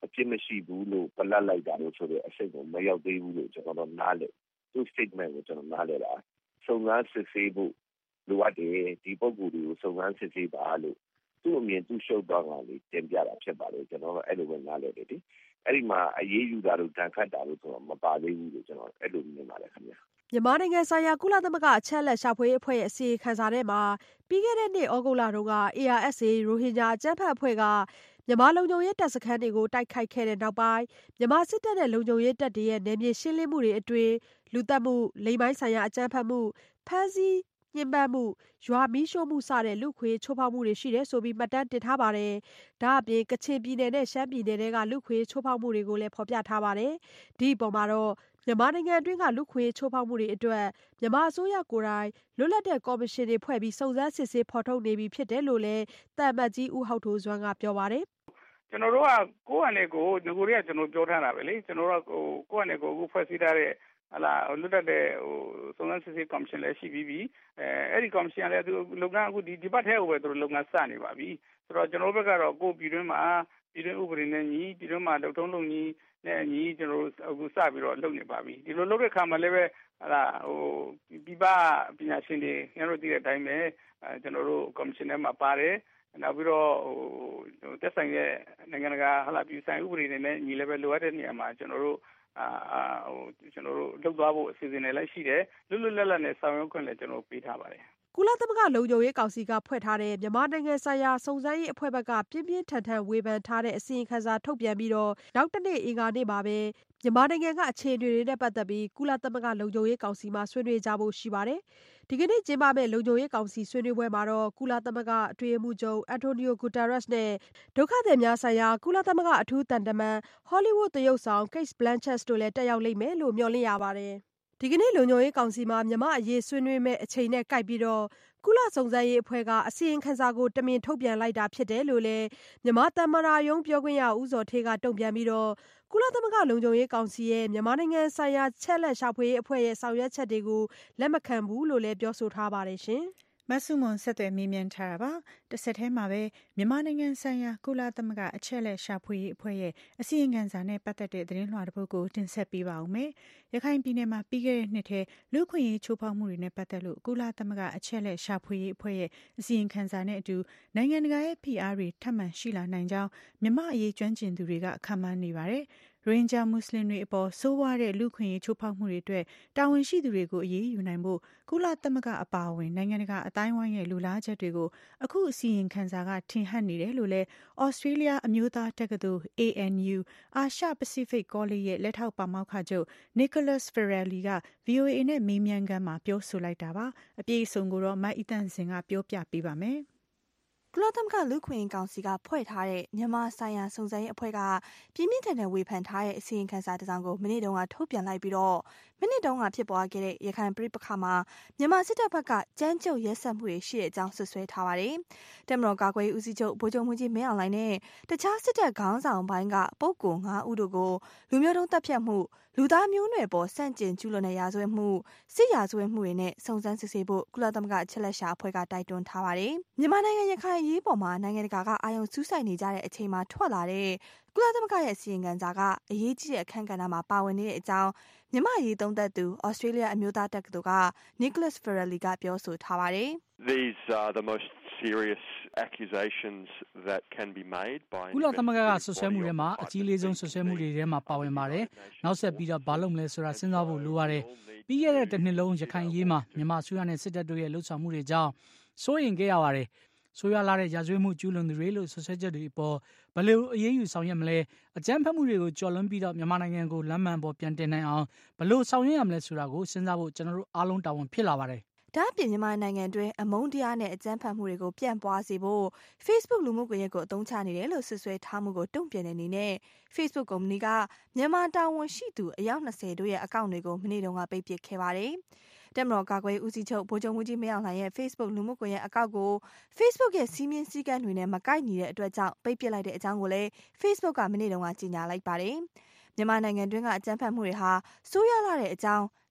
အပြစ်မရှိဘူးလို့ပလတ်လိုက်တာလို့ဆိုတဲ့အဆင့်ကိုမရောက်သေးဘူးလို့ကျွန်တော်နားလည်သူ statement ကိုကျွန်တော်နားလည်တာစုံစမ်းစစ်ဆေးဖို့လိုအပ်တယ်ဒီပုဂ္ဂိုလ်တွေကိုစုံစမ်းစစ်ဆေးပါလို့သူ့အမြင်သူ့ရှုပ်သွားတာလေးတင်ပြတာဖြစ်ပါလေကျွန်တော်အဲ့လိုပဲနားလည်တယ်ဒီအဲ့ဒီမှာအရေးယူတာလို့တန်ခတ်တာလို့ဆိုတော့မပါသေးဘူးလို့ကျွန်တော်အဲ့လိုမြင်ပါတယ်ခင်ဗျာမြန်မာနိုင်ငံဆိုင်ရာကုလသမဂ္ဂအချက်အလက်ရှာဖွေရေးအဖွဲ့ရဲ့အစီရင်ခံစာထဲမှာပြီးခဲ့တဲ့နှစ်ဩဂုတ်လတုန်းက ARSA ရိုဟင်ဂျာအကြမ်းဖက်အဖွဲ့ကမြန်မာလုံခြုံရေးတပ်စခန်းတွေကိုတိုက်ခိုက်ခဲ့တဲ့နောက်ပိုင်းမြန်မာစစ်တပ်နဲ့လုံခြုံရေးတပ်တွေရဲ့နယ်မြေရှင်းလင်းမှုတွေအတွင်းလူသတ်မှုလိင်ပိုင်းဆိုင်ရာအကြမ်းဖက်မှုဖမ်းဆီးညှဉ်းပန်းမှုရွာမီးရှို့မှုစတဲ့လူခွေချိုးဖောက်မှုတွေရှိတယ်ဆိုပြီးမှတ်တမ်းတင်ထားပါတယ်။ဒါအပြင်ကချင်ပြည်နယ်နဲ့ရှမ်းပြည်နယ်တွေကလူခွေချိုးဖောက်မှုတွေကိုလည်းဖော်ပြထားပါတယ်။ဒီအပေါ်မှာတော့မြန်မာနိုင်ငံအတွင်းကလူခွေချိုးဖောက်မှုတွေအတွက်မြန်မာအစိုးရကိုယ်တိုင်လွတ်လပ်တဲ့ကော်မရှင်တွေဖွဲ့ပြီးစုံစမ်းစစ်ဆေးဖော်ထုတ်နေပြီဖြစ်တယ်လို့လည်းတန်မတ်ကြီးဦးဟောက်ထိုးစွမ်းကပြောပါတယ်။ကျွန်တော်တို့ကကိုယ့်အနေကိုငကိုတွေကကျွန်တော်ပြောထားတာပဲလေကျွန်တော်တို့ကိုယ့်အနေကိုအခုဖွဲ့စည်းထားတဲ့လွတ်တတ်တဲ့စုံစမ်းစစ်ဆေးကော်မရှင်လည်းရှိပြီးပြီအဲ့ဒီကော်မရှင်ကလည်းသူလုပ်ငန်းအခုဒီဘက်ထဲကိုပဲသူတို့လုပ်ငန်းစနေပါပြီဆိုတော့ကျွန်တော်တို့ဘက်ကတော့ကိုပြည်တွင်းမှာပြည်တွင်းဥပဒေနဲ့ညီပြည်တွင်းမှာလုပ်ထုံးလုပ်နည်းနဲ့ညီကျွန်တော်တို့အခုစပြီးတော့လုပ်နေပါပြီဒီလိုလုပ်တဲ့ခါမှာလည်းပဲပြပပညာရှင်တွေညတို့သိတဲ့အတိုင်းပဲကျွန်တော်တို့ကော်မရှင်ထဲမှာပါတယ်နောက်ပြီးတော့တက်ဆိုင်တဲ့နိုင်ငံတကာပြည်ဆိုင်ဥပဒေတွေနဲ့ညီလည်းပဲလိုအပ်တဲ့နေရာမှာကျွန်တော်တို့ကျွန်တော်တို့လုပ်သွားဖို့အစီအစဉ်တွေလည်းရှိတယ်လွတ်လွတ်လပ်လပ်နဲ့ဆောင်ရွက်ခွင့်လည်းကျွန်တော်ပေးထားပါတယ်ကုလသမဂ္ဂလုံခြုံရေးကောင်စီကဖွဲ့ထားတဲ့မြန်မာနိုင်ငံဆိုင်ရာစုံစမ်းရေးအဖွဲ့ဘက်ကပြင်းပြင်းထန်ထန်ဝေဖန်ထားတဲ့အစီရင်ခံစာထုတ်ပြန်ပြီးတော့နောက်တနေ့အင်္ဂါနေ့မှာပဲမြန်မာနိုင်ငံကအခြေအနေတွေနဲ့ပတ်သက်ပြီးကုလသမဂ္ဂလုံခြုံရေးကောင်စီမှာဆွေးနွေးကြဖို့ရှိပါတယ်။ဒီကနေ့ကျင်းပမယ့်လုံခြုံရေးကောင်စီဆွေးနွေးပွဲမှာတော့ကုလသမဂ္ဂအတွင်းရေးမှူးချုပ်အန်တိုနီယိုဂူတာရက်စ်နဲ့ဒုက္ခသည်များဆိုင်ရာကုလသမဂ္ဂအထူးတန်တမန်ဟောလိဝုဒ်သရုပ်ဆောင်ကိတ်ဘလန်ချက်တို့လည်းတက်ရောက်လိမ့်မယ်လို့မျှော်လင့်ရပါတယ်။ဒီကနေ့လုံခြုံရေးကောင်စီမှာမြန်မာအရေးဆွေးနွေးမယ့်အချိန်နဲ့ကိုက်ပြီးတော့ကုလစုံစမ်းရေးအဖွဲ့ကအစီရင်ခံစာကိုတမင်ထုတ်ပြန်လိုက်တာဖြစ်တယ်လို့လည်းမြန်မာသမ္မတရုံးပြောခွင့်ရဦးဇော်ဌေးကတုံ့ပြန်ပြီးတော့ကုလသမဂ္ဂလုံခြုံရေးကောင်စီရဲ့မြန်မာနိုင်ငံဆိုင်ရာချက်လက်ရှာဖွေရေးအဖွဲ့ရဲ့ဆောင်ရွက်ချက်တွေကိုလက်မခံဘူးလို့လည်းပြောဆိုထားပါတယ်ရှင်။မဆုမွန်ဆက်သွယ်မေးမြန်းထားတာပါတစ်ဆက်တည်းမှာပဲမြန်မာနိုင်ငံဆိုင်ရာကုလသမဂ္ဂအချက်လက်ရှာဖွေရေးအဖွဲ့ရဲ့အစီရင်ခံစာနဲ့ပတ်သက်တဲ့သတင်းလွှာတစ်ပုဒ်ကိုတင်ဆက်ပေးပါဦးမယ်ရခိုင်ပြည်နယ်မှာပြီးခဲ့တဲ့နှစ်ထဲလူ့ခွင့်ရေးချိုးဖောက်မှုတွေနဲ့ပတ်သက်လို့ကုလသမဂ္ဂအချက်လက်ရှာဖွေရေးအဖွဲ့ရဲ့အစီရင်ခံစာနဲ့အတူနိုင်ငံတကာရဲ့ဖိအားတွေထပ်မံရှိလာနိုင်ကြောင်းမြန်မာအရေးကျွမ်းကျင်သူတွေကခန့်မှန်းနေပါတယ်ရိုဟင်ဂျာမွတ်စလင်တွေအပေါ်ဆိုးဝါးတဲ့လူ့ခွင့်ရေးချိုးဖောက်မှုတွေအတွက်တာဝန်ရှိသူတွေကိုအရေးယူနိုင်ဖို့ကုလသမဂ္ဂအပါအဝင်နိုင်ငံတကာအတိုင်းအဝိုင်းရဲ့လူလားချက်တွေကိုအခုအစီရင်ခံစာကထင်ဟပ်နေတယ်လို့လည်းဩစတြေးလျအမျိုးသားတက္ကသိုလ် ANU အာရှပစိဖိတ်ကောလိပ်ရဲ့လက်ထောက်ပါမောက္ခချုပ် Nicholas Ferrelli က VOA နဲ့မေးမြန်းခန်းမှာပြောဆိုလိုက်တာပါအပြည့်အစုံကိုတော့မအီတန်စင်ကပြောပြပေးပါမယ်ကုလသမဂ္ဂလူ့ခွင့်ရေးကောင်စီကဖွဲ့ထားတဲ့မြန်မာဆိုင်ရာစုံစမ်းရေးအဖွဲ့ကပြင်းပြင်းထန်ထန်ဝေဖန်ထားတဲ့အစီရင်ခံစာတစ်စောင်ကိုမနေ့တုန်းကထုတ်ပြန်လိုက်ပြီးတော့မိနစ်တုန်းကဖြစ်ပွားခဲ့တဲ့ရခိုင်ပဋိပက္ခမှာမြန်မာစစ်တပ်ဘက်ကကြမ်းကြုတ်ရက်စက်မှုတွေရှိတဲ့အကြောင်းဆွဆွဲထားပါတယ်။တပ်မတော်ကာကွယ်ရေးဦးစီးချုပ်ဗိုလ်ချုပ်မှူးကြီးမင်းအောင်လှိုင်နဲ့တခြားစစ်တပ်ခေါင်းဆောင်ပိုင်းကပုဂ္ဂိုလ်9ဦးတို့ကိုလူမျိုးတုံးတပ်ဖြတ်မှုလူသားမျိုးနွယ်ပေါ်ဆန့်ကျင်ကျူးလွန်တဲ့ရာဇဝတ်မှုစစ်ရာဇဝတ်မှုတွေနဲ့စုံစမ်းစစ်ဆေးဖို့ကုလသမဂ္ဂအချက်လက်ရှာအဖွဲ့ကတိုက်တွန်းထားပါတယ်။မြန်မာနိုင်ငံရခိုင်အရေးပေါ်မှာနိုင်ငံတကာကအာရုံစူးစိုက်နေကြတဲ့အချိန်မှာထွက်လာတဲ့ကုလသမဂ္ဂရဲ့အစီရင်ခံစာကအရေးကြီးတဲ့အခန်းကဏ္ဍမှာပါဝင်နေတဲ့အကြောင်းမြန်မာအရေးသုံးသပ်သူဩစတြေးလျအမျိုးသားတက္ကသိုလ်က Nicholas Ferrelli ကပြောဆိုထားပါတယ်။ These are the most serious accusations that can be made by ကုလသမဂ္ဂကဆွဆွဲမှုတွေမှာအကြီးလေးဆုံးဆွဆွဲမှုတွေထဲမှာပါဝင်ပါတယ်။နောက်ဆက်ပြီးတော့ဘာလုပ်မလဲဆိုတာစဉ်းစားဖို့လိုပါတယ်။ပြီးခဲ့တဲ့တစ်နှစ်လုံးရခိုင်ရေးမှာမြန်မာအစိုးရနဲ့စစ်တပ်တို့ရဲ့လှုပ်ဆောင်မှုတွေကြောင့်စိုးရိမ်ခဲ့ရပါတယ်။ဆိုရလာတဲ့ရာဇဝတ်မှုကျူးလွန်သူတွေလို့ဆွဆွဲချက်တွေအပေါ်ဘယ်လိုအရေးယူဆောင်ရွက်မလဲအကြမ်းဖက်မှုတွေကိုကျော်လွန်ပြီးတော့မြန်မာနိုင်ငံကိုလမ်းမှန်ပေါ်ပြန်တင်နိုင်အောင်ဘယ်လိုဆောင်ရွက်ရမလဲဆိုတာကိုစဉ်းစားဖို့ကျွန်တော်တို့အားလုံးတာဝန်ဖြစ်လာပါတယ်။ဒါ့အပြင်မြန်မာနိုင်ငံတွင်းအမုန်းတရားနဲ့အကြမ်းဖက်မှုတွေကိုပြန့်ပွားစေဖို့ Facebook လူမှုကွန်ရက်ကိုအသုံးချနေတယ်လို့ဆွဆွဲထားမှုကိုတုံ့ပြန်တဲ့အနေနဲ့ Facebook ကုမ္ပဏီကမြန်မာတာဝန်ရှိသူအယောက်20တို့ရဲ့အကောင့်တွေကိုမနေ့တုန်းကပိတ်ပစ်ခဲ့ပါတယ်။တပ်မတော်ကာကွယ်ဦးစီးချုပ်ဗိုလ်ချုပ်မှူးကြီးမင်းအောင်လှိုင်ရဲ့ Facebook လူမှုကွန်ရက်အကောင့်ကို Facebook ရဲ့စီးမြင်စည်းကမ်းတွေနဲ့မကိုက်ညီတဲ့အတွက်ကြောင့်ပိတ်ပစ်လိုက်တဲ့အကြောင်းကိုလည်း Facebook ကမနေ့တုန်းကကြေညာလိုက်ပါတယ်။မြန်မာနိုင်ငံတွင်းကအကြမ်းဖက်မှုတွေဟာဆိုးရွားလာတဲ့အကြောင်း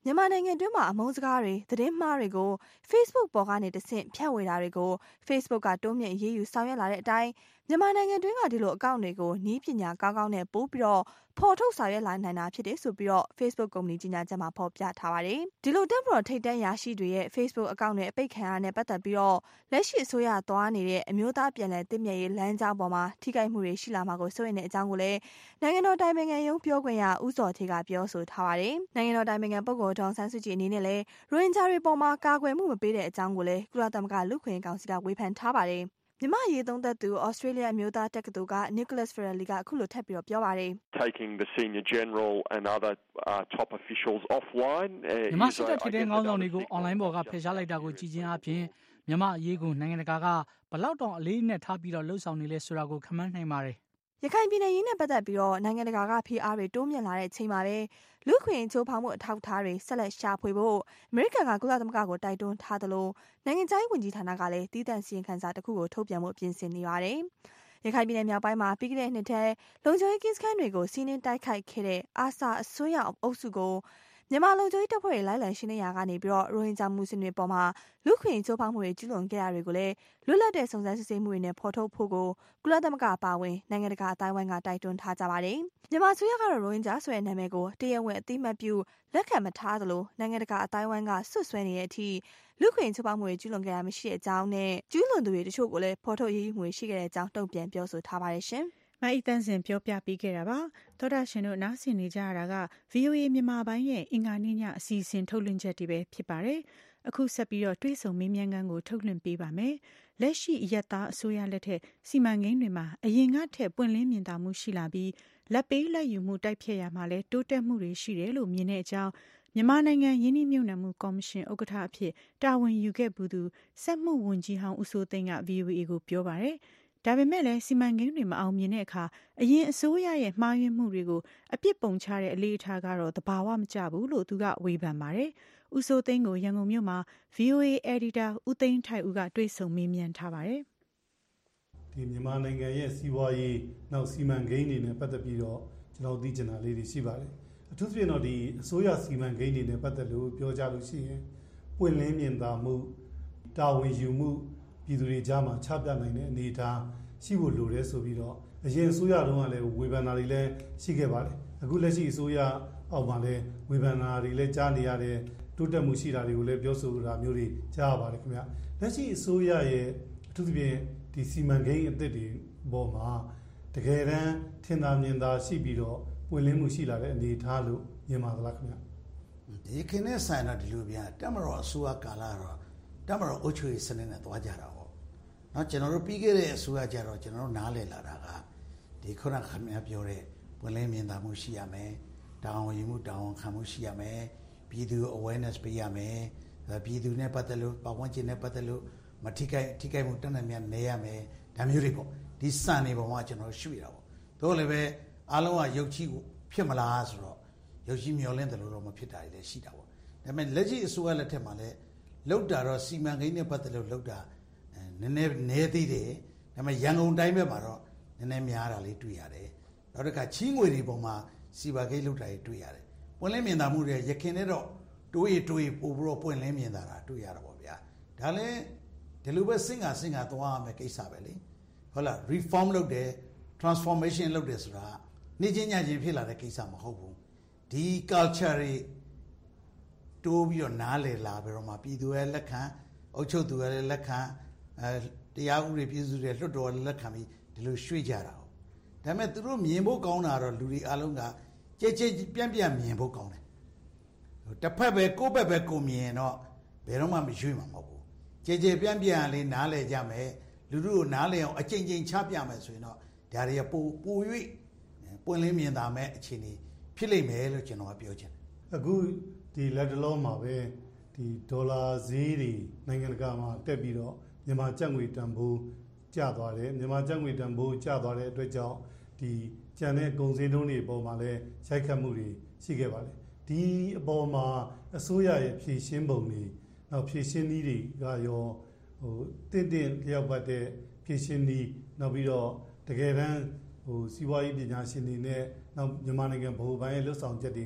မြန်မာနိုင်ငံတွင်းမှာအမုန်းစကားတွေသတင်းမှားတွေကို Facebook ပေါ်ကနေတဆင့်ဖြန့်ဝေတာတွေကို Facebook ကတိုးမြင့်အရေးယူဆောင်ရွက်လာတဲ့အတိုင်းမြန်မာနိုင်ငံတွင်းကဒီလိုအကောင့်တွေကိုနည်းပညာကောင်းကောင်းနဲ့ပို့ပြီးတော့ဖော်ထုတ်ဆောင်ရွက်လာနိုင်တာဖြစ်တယ်ဆိုပြီးတော့ Facebook ကုမ္ပဏီကြီးညာချက်မှာဖော်ပြထားပါတယ်။ဒီလိုတပ်မတော်ထိပ်တန်းရရှိတွေရဲ့ Facebook အကောင့်တွေအပိတ်ခံရတဲ့ပတ်သက်ပြီးတော့လက်ရှိအစိုးရသွားနေတဲ့အမျိုးသားပြည်လည်တည်မြဲရေးလမ်းကြောင်းပေါ်မှာထိခိုက်မှုတွေရှိလာမှာကိုစိုးရိမ်တဲ့အကြောင်းကိုလည်းနိုင်ငံတော်တိုင်ပင်ခံရုံးပြောခွင့်ရဦးစောထေးကပြောဆိုထားပါတယ်။နိုင်ငံတော်တိုင်ပင်ခံပုဂ္ဂိုလ်ဒေါ်အောင်ဆန်းစုကြည်အနေနဲ့လည်းရိုဟင်ဂျာတွေပေါ်မှာကာကွယ်မှုမပေးတဲ့အကြောင်းကိုလည်းကုလသမဂ္ဂလူ့အခွင့်အရေးကောင်စီကဝေဖန်ထားပါတယ်။မြန်မာရေးသုံးသက်သူဩစတြေးလျအမျိုးသားတက္ကသိုလ်က Nicholas Ferrelli ကအခုလိုထပ်ပြီးတော့ပြောပါတယ်။ Taking the senior general and other top officials offline မြန်မာစစ်တပ်ထိပ်တန်းခေါင်းဆောင်တွေကိုအွန်လိုင်းပေါ်ကဖယ်ရှားလိုက်တာကိုကြည်ချင်းအပြင်မြန်မာအရေးကိုနိုင်ငံတကာကဘလောက်တောင်အလေးနဲ့ထားပြီးတော့လှုပ်ဆောင်နေလဲဆိုတာကိုခန့်မှန်းနိုင်ပါတယ်ရခိုင်ပြည်နယ်ရေးနဲ့ပတ်သက်ပြီးတော့နိုင်ငံတကာကဖိအားတွေတိုးမြင့်လာတဲ့အချိန်မှာပဲလူခွင့်ချိုးဖောက်မှုအထောက်အထားတွေဆက်လက်ရှာဖွေဖို့အမေရိကန်ကကုလသမဂ္ဂကိုတိုက်တွန်းထားသလိုနိုင်ငံခြားရေးဝန်ကြီးဌာနကလည်းတည်တံ့စီရင်ခံစာတစ်ခုကိုထုတ်ပြန်မှုပြင်ဆင်နေပါတယ်။ရခိုင်ပြည်နယ်မြောက်ပိုင်းမှာပြီးခဲ့တဲ့နှစ်ထဲလုံခြုံရေးကင်းစခန်းတွေကိုစီးနင်းတိုက်ခိုက်ခဲ့တဲ့အာဆာအစိုးရအုပ်စုကိုမြန်မာလုံခြုံရေးတပ်ဖွဲ့တွေလိုက်လံရှင်းလင်းရာကနေပြီးတော့ရိုဟင်ဂျာမူစလင်တွေပေါ်မှာလူခွင့်ချိုးဖောက်မှုတွေကျူးလွန်ခဲ့တာတွေကိုလည်းလွတ်လပ်တဲ့စုံစမ်းစစ်ဆေးမှုတွေနဲ့ဖော်ထုတ်ဖို့ကိုကုလသမဂ္ဂအပါအဝင်နိုင်ငံတကာအတိုင်းအဝိုင်းကတိုက်တွန်းထားကြပါတယ်။မြန်မာအစိုးရကတော့ရိုဟင်ဂျာဆိုတဲ့နာမည်ကိုတရားဝင်အသိမှတ်ပြုလက်ခံမထားသလိုနိုင်ငံတကာအတိုင်းအဝိုင်းကဆွတ်ဆွဲနေတဲ့အထိလူခွင့်ချိုးဖောက်မှုတွေကျူးလွန်ခဲ့တာမရှိတဲ့အကြောင်းနဲ့ကျူးလွန်သူတွေတချို့ကိုလည်းဖော်ထုတ်ရေးယူမှုတွေရှိခဲ့တဲ့အကြောင်းတုံ့ပြန်ပြောဆိုထားပါတယ်ရှင်။မအီတန်းစင်ပြောပြပေးခဲ့တာပါသောတာရှင်တို့နားဆင်နေကြရတာက VOA မြန်မာပိုင်းရဲ့အင်္ဂါနေ့ညအစီအစဉ်ထုတ်လွှင့်ချက်တွေပဲဖြစ်ပါတယ်အခုဆက်ပြီးတော့တွေးဆုံမေးမြန်းခန်းကိုထုတ်လွှင့်ပေးပါမယ်လက်ရှိအရက်သားအစိုးရလက်ထက်စီမံကိန်းတွေမှာအရင်ကထက်ပွင့်လင်းမြင်သာမှုရှိလာပြီးလက်ပေးလက်ယူမှုတိုက်ဖျက်ရမှာလဲတိုးတက်မှုတွေရှိတယ်လို့မြင်တဲ့အကြောင်းမြန်မာနိုင်ငံယင်းနှိမ့်မြုပ်နှံမှုကော်မရှင်ဥက္ကဋ္ဌအဖြစ်တာဝန်ယူခဲ့ဘူးသူစက်မှုဝန်ကြီးဟောင်းဦးစိုးသိန်းက VOA ကိုပြောပါတယ်ဒါပေမဲ့လည်းစီမံကိန်းတွေမအောင်မြင်တဲ့အခါအရင်အစိုးရရဲ့မှားယွင်းမှုတွေကိုအပြစ်ပုံချတဲ့အလေးအထားကတော့သဘာဝမကျဘူးလို့သူကဝေဖန်ပါတယ်။ဦးစိုးသိန်းကိုရန်ကုန်မြို့မှာ VOA Editor ဦးသိန်းထိုက်ဦးကတွေ့ဆုံမေးမြန်းထားပါတယ်။ဒီမြန်မာနိုင်ငံရဲ့စီးပွားရေးနောက်စီမံကိန်းတွေနဲ့ပတ်သက်ပြီးတော့ကျွန်တော်သိချင်တာလေးတွေရှိပါတယ်။အထူးသဖြင့်တော့ဒီအစိုးရစီမံကိန်းတွေနဲ့ပတ်သက်လို့ပြောကြလို့ရှိရင်ပွင့်လင်းမြင်သာမှုတာဝန်ယူမှုပြည်သူတွေကြားမှာချပြနိုင်တဲ့အနေအထားရှိဖို့လိုတယ်ဆိုပြီးတော့အရင်အစိုးရတုန်းကလည်းဝေဖန်တာတွေလည်းရှိခဲ့ပါတယ်အခုလက်ရှိအစိုးရအောက်မှာလည်းဝေဖန်တာတွေလည်းကြားနေရတယ်တိုးတက်မှုရှိတာတွေကိုလည်းပြောဆိုတာမျိုးတွေကြားရပါတယ်ခင်ဗျလက်ရှိအစိုးရရဲ့အထူးသဖြင့်ဒီစီမံကိန်းအသစ်တွေပေါ်မှာတကယ်တမ်းထင်သာမြင်သာရှိပြီးတော့ပွင့်လင်းမှုရှိလာတဲ့အနေအထားလို့မြင်ပါသလားခင်ဗျဒီခင်းနဲ့ဆိုင်တာဒီလိုပြန်တက်မတော်အစိုးရကာလတော့တက်မတော်အုပ်ချုပ်ရေးစနစ်နဲ့တွားကြတာပေါ့နော်ကျွန်တော်တို့ပြီးခဲ့တဲ့အစိုးရကြတော့ကျွန်တော်တို့နားလည်လာတာကဒီခုနကခင်ဗျားပြောတဲ့ပွင့်လင်းမြင်သာမှုရှိရမယ်တာဝန်ယူမှုတာဝန်ခံမှုရှိရမယ်ပြည်သူ awareness ပေးရမယ်ပြည်သူနဲ့ပတ်သက်လို့ပတ်ဝန်းကျင်နဲ့ပတ်သက်လို့မထိခိုက်မှုတန်းတန်းများနေရမယ်ဒါမျိုးတွေပေါ့ဒီစံနေပုံမှာကျွန်တော်ရွှေ့တာပေါ့တို့လည်းပဲအားလုံးကရုပ်ချီဖြစ်မလားဆိုတော့ရုပ်ချီမျောလင်းတယ်လို့တော့မဖြစ်တာလည်းရှိတာပေါ့ဒါပေမဲ့လက်ရှိအစိုးရလက်ထက်မှာလည်းလောက်တာတော့စီမံကိန်းနဲ့ပတ်သက်လို့လောက်တာနည်းနည်းနေသေးတယ်ဒါပေမဲ့ရန်ကုန်တိုင်းဘက်မှာတော့နည်းနည်းများတာလေးတွေ့ရတယ်နောက်တစ်ခါချီးငွေတွေပုံမှာစီပါကိတ်လောက်တာတွေတွေ့ရတယ်ပွင့်လင်းမြင်သာမှုတွေရခင်နဲ့တော့တိုးရီပို့ပြီးတော့ပွင့်လင်းမြင်သာတာတွေ့ရတာပေါ့ဗျာဒါလည်းဒီလိုပဲစင်ကသွားရမယ်ကိစ္စပဲလေဟုတ်လား reform လုပ်တယ် transformation လုပ်တယ်ဆိုတာနေ့ချင်းညချင်းဖြစ်လာတဲ့ကိစ္စမဟုတ်ဘူးဒီ culture တွေတိုးပြီးတော့နားလည်လာပြီးတော့မှပြည်သူရဲ့လက်ခံအုပ်ချုပ်သူရဲ့လက်ခံတရားဥပဒေပြည်သူတွေလွတ်တော်လက်ခံပြီးဒီလိုရွှေ့ကြတာဟုတ်ဒါပေမဲ့သူတို့မြင်ဖို့ကောင်းတာတော့လူတွေအားလုံးကကြဲပြန့်မြင်ဖို့ကောင်းတယ်တစ်ဖက်ပဲကိုယ့်ဘက်ပဲကိုမြင်တော့ဘယ်တော့မှမရွှေ့မှာမဟုတ်ဘူးကြဲပြန့်လေးနားလည်ကြမယ်လူတို့ကိုနားလည်အောင်အကျဉ်းချပြမယ်ဆိုရင်တော့ဒါတွေကပို၍ပွင့်လင်းမြင်သာမဲ့အခြေအနေဖြစ်လိမ့်မယ်လို့ကျွန်တော်ကပြောချင်တယ်အခုဒီလက်တလုံးမှာပဲဒီဒေါ်လာဈေးတွေနိုင်ငံတကာမှာတက်ပြီးတော့မြန်မာကျပ်ငွေတန်ဖိုးကျသွားတယ်မြန်မာကျပ်ငွေတန်ဖိုးကျသွားတဲ့အတွက်ကြောင့်ဒီကျန်တဲ့ကုန်စည်နှုန်းတွေအပေါ်မှာလည်းရိုက်ခတ်မှုတွေရှိခဲ့ပါတယ်ဒီအပေါ်မှာအစိုးရရဲ့ဖြည့်ရှင်းပုံတွေနောက်ဖြည့်ရှင်းနည်းတွေကရောတင့်လျောက်ပတ်တဲ့ဖြည့်ရှင်းနည်းနောက်ပြီးတော့တကယ်တမ်းစီးပွားရေးပညာရှင်တွေနဲ့နောက်မြန်မာနိုင်ငံဗဟိုဘဏ်ရဲ့လွတ်ဆောင်ချက်တွေက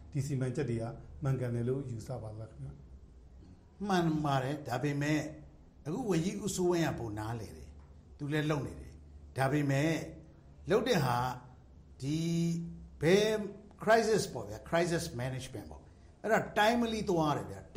ဒီစီမံချက်တွေကမှန်ကန်တယ်လို့ယူဆပါလားခင်ဗျမှန်ပါတယ်ဒါပေမဲ့အခုဝန်ကြီးဦးစိုးဝင်းကပုံနားလေတယ်သူလည်းလုံနေတယ်ဒါပေမဲ့လုံတဲ့ဟာဒီဘယ် crisis ပေါ့ဗျာ crisis management ပေါ့အဲ့ဒါ timely သွားရတယ်ဗျာ